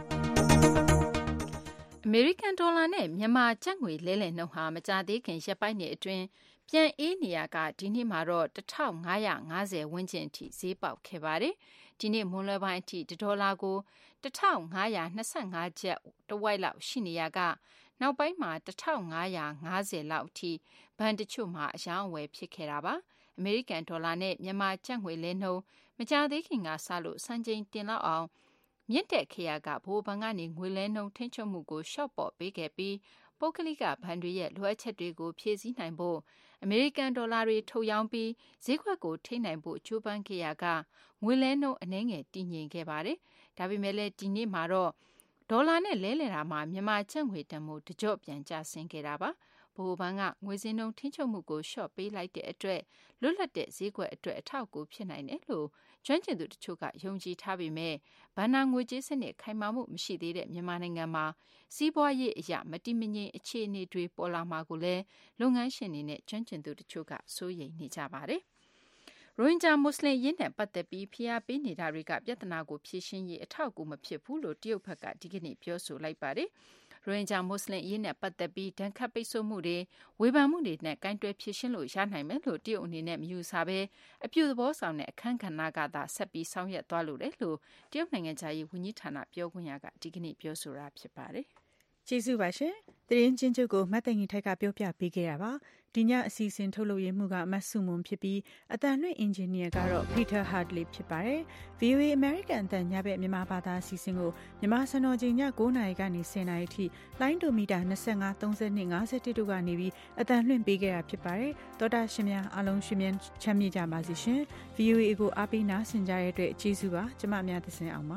အမေရိကန်ဒေါ်လာနဲ့မြန်မာကျပ်ငွေလဲလှယ်နှုန်းဟာမကြာသေးခင်ရက်ပိုင်းတွေအတွင်းပြန်အေးနေရကဒီနေ့မှာတော့1550ဝန်းကျင်အထိဈေးပေါက်ခဲ့ပါတယ်။ဒီနေ့မွန်းလွဲပိုင်းအထိဒေါ်လာကို1525ကျပ်တဝက်လောက်ရှိနေရကနောက်ပိုင်းမှာ1550လောက်အထိဘဏ်တချို့မှာအယောင်းအဝယ်ဖြစ်ခဲ့တာပါ။အမေရိကန်ဒေါ်လာနဲ့မြန်မာကျပ်ငွေလဲနှုန်းမကြာသေးခင်ကစလို့စံချိန်တင်လောက်အောင်မြင့်တက်ခဲ့ရကဗဟိုဘဏ်ကနေငွေလဲနှုန်းထိန်းချုပ်မှုကိုရှော့ပေါ့ပေးခဲ့ပြီးပုဂ္ဂလိကဘဏ်တွေရဲ့လိုအပ်ချက်တွေကိုဖြည့်ဆည်းနိုင်ဖို့အမေရိကန်ဒေါ်လာတွေထုတ်ရောင်းပြီးဈေးကွက်ကိုထိန်းနိုင်ဖို့ကြိုးပမ်းခဲ့ရကငွေလဲနှုန်းအနည်းငယ်တည်ငြိမ်ခဲ့ပါတယ်။ဒါပေမဲ့လည်းဒီနေ့မှာတော့ဒေါ်လာနဲ့လဲလှယ်တာမှာမြန်မာကျပ်ငွေတန်ဖိုးတကြော့ပြန်ကျဆင်းခဲ့တာပါ။ဗဟိုဘဏ်ကငွေစည်းနှုန်းထိန်းချုပ်မှုကိုလျှော့ပေးလိုက်တဲ့အတွက်လွတ်လပ်တဲ့ဈေးကွက်အတွက်အထောက်အကူဖြစ်နိုင်တယ်လို့ကျွမ်းကျင်သူတချို့ကယုံကြည်ထားပေမဲ့ဘဏ္ဍာငွေကြေးစနစ်ခိုင်မာမှုမရှိသေးတဲ့မြန်မာနိုင်ငံမှာစီးပွားရေးအရမတည်မငြိမ်အခြေအနေတွေပေါ်လာမှာကိုလည်းလုပ်ငန်းရှင်တွေနဲ့ကျွမ်းကျင်သူတချို့ကစိုးရိမ်နေကြပါတယ်။ရိုဟင်ဂျာမွတ်စလင်ရေးနဲ့ပတ်သက်ပြီးဖိအားပေးနေတာတွေကပြဿနာကိုဖြေရှင်းရေးအထောက်အကူမဖြစ်ဘူးလို့တရုတ်ဘက်ကဒီကနေ့ပြောဆိုလိုက်ပါတယ်။ရိုဟင်ဂျာမွတ်စလင်ရေးနဲ့ပတ်သက်ပြီးဒဏ်ခတ်ပိတ်ဆို့မှုတွေဝေဖန်မှုတွေနဲ့ကိုင်တွယ်ဖြေရှင်းလို့ရနိုင်မယ်လို့တရုတ်အနေနဲ့မယူဆဘဲအပြုသဘောဆောင်တဲ့အခမ်းကဏ္ဍကသာဆက်ပြီးဆောင်ရွက်သွားလို့တယ်လို့တရုတ်နိုင်ငံခြားရေးဝန်ကြီးဌာနပြောခွင့်ရကဒီကနေ့ပြောဆိုတာဖြစ်ပါတယ်။ကျေးဇူးပါရှင်သတင်းချင်းချုပ်ကိုမတ်တန်ကြီးထိုက်ကပြောပြပေးခဲ့တာပါဒီညအစီအစဉ်ထုတ်လုပ်ရမှုကမတ်စုမွန်ဖြစ်ပြီးအတန်လွှင့်အင်ဂျင်နီယာကတော့ Peter Hartley ဖြစ်ပါတယ် VOA American အတန်ညဘက်မြန်မာဘာသာအစီအစဉ်ကိုမြန်မာစံတော်ချိန်ည9:00နာရီကနေ10:00နာရီထိလိုင်းဒိုမီတာ25 32 51တို့ကနေပြီးအတန်လွှင့်ပေးခဲ့တာဖြစ်ပါတယ်သောတာရှင်များအားလုံးရှင်မြန်ချမ်းမြေ့ကြပါစေရှင် VOA ကိုအားပေးနားဆင်ကြတဲ့အတွက်ကျေးဇူးပါကျမအများသစင်အောင်ပါ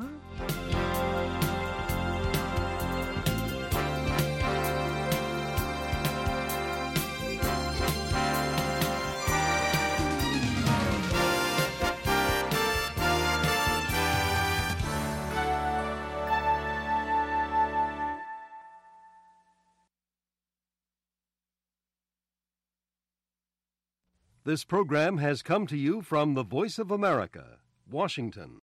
This program has come to you from the Voice of America, Washington.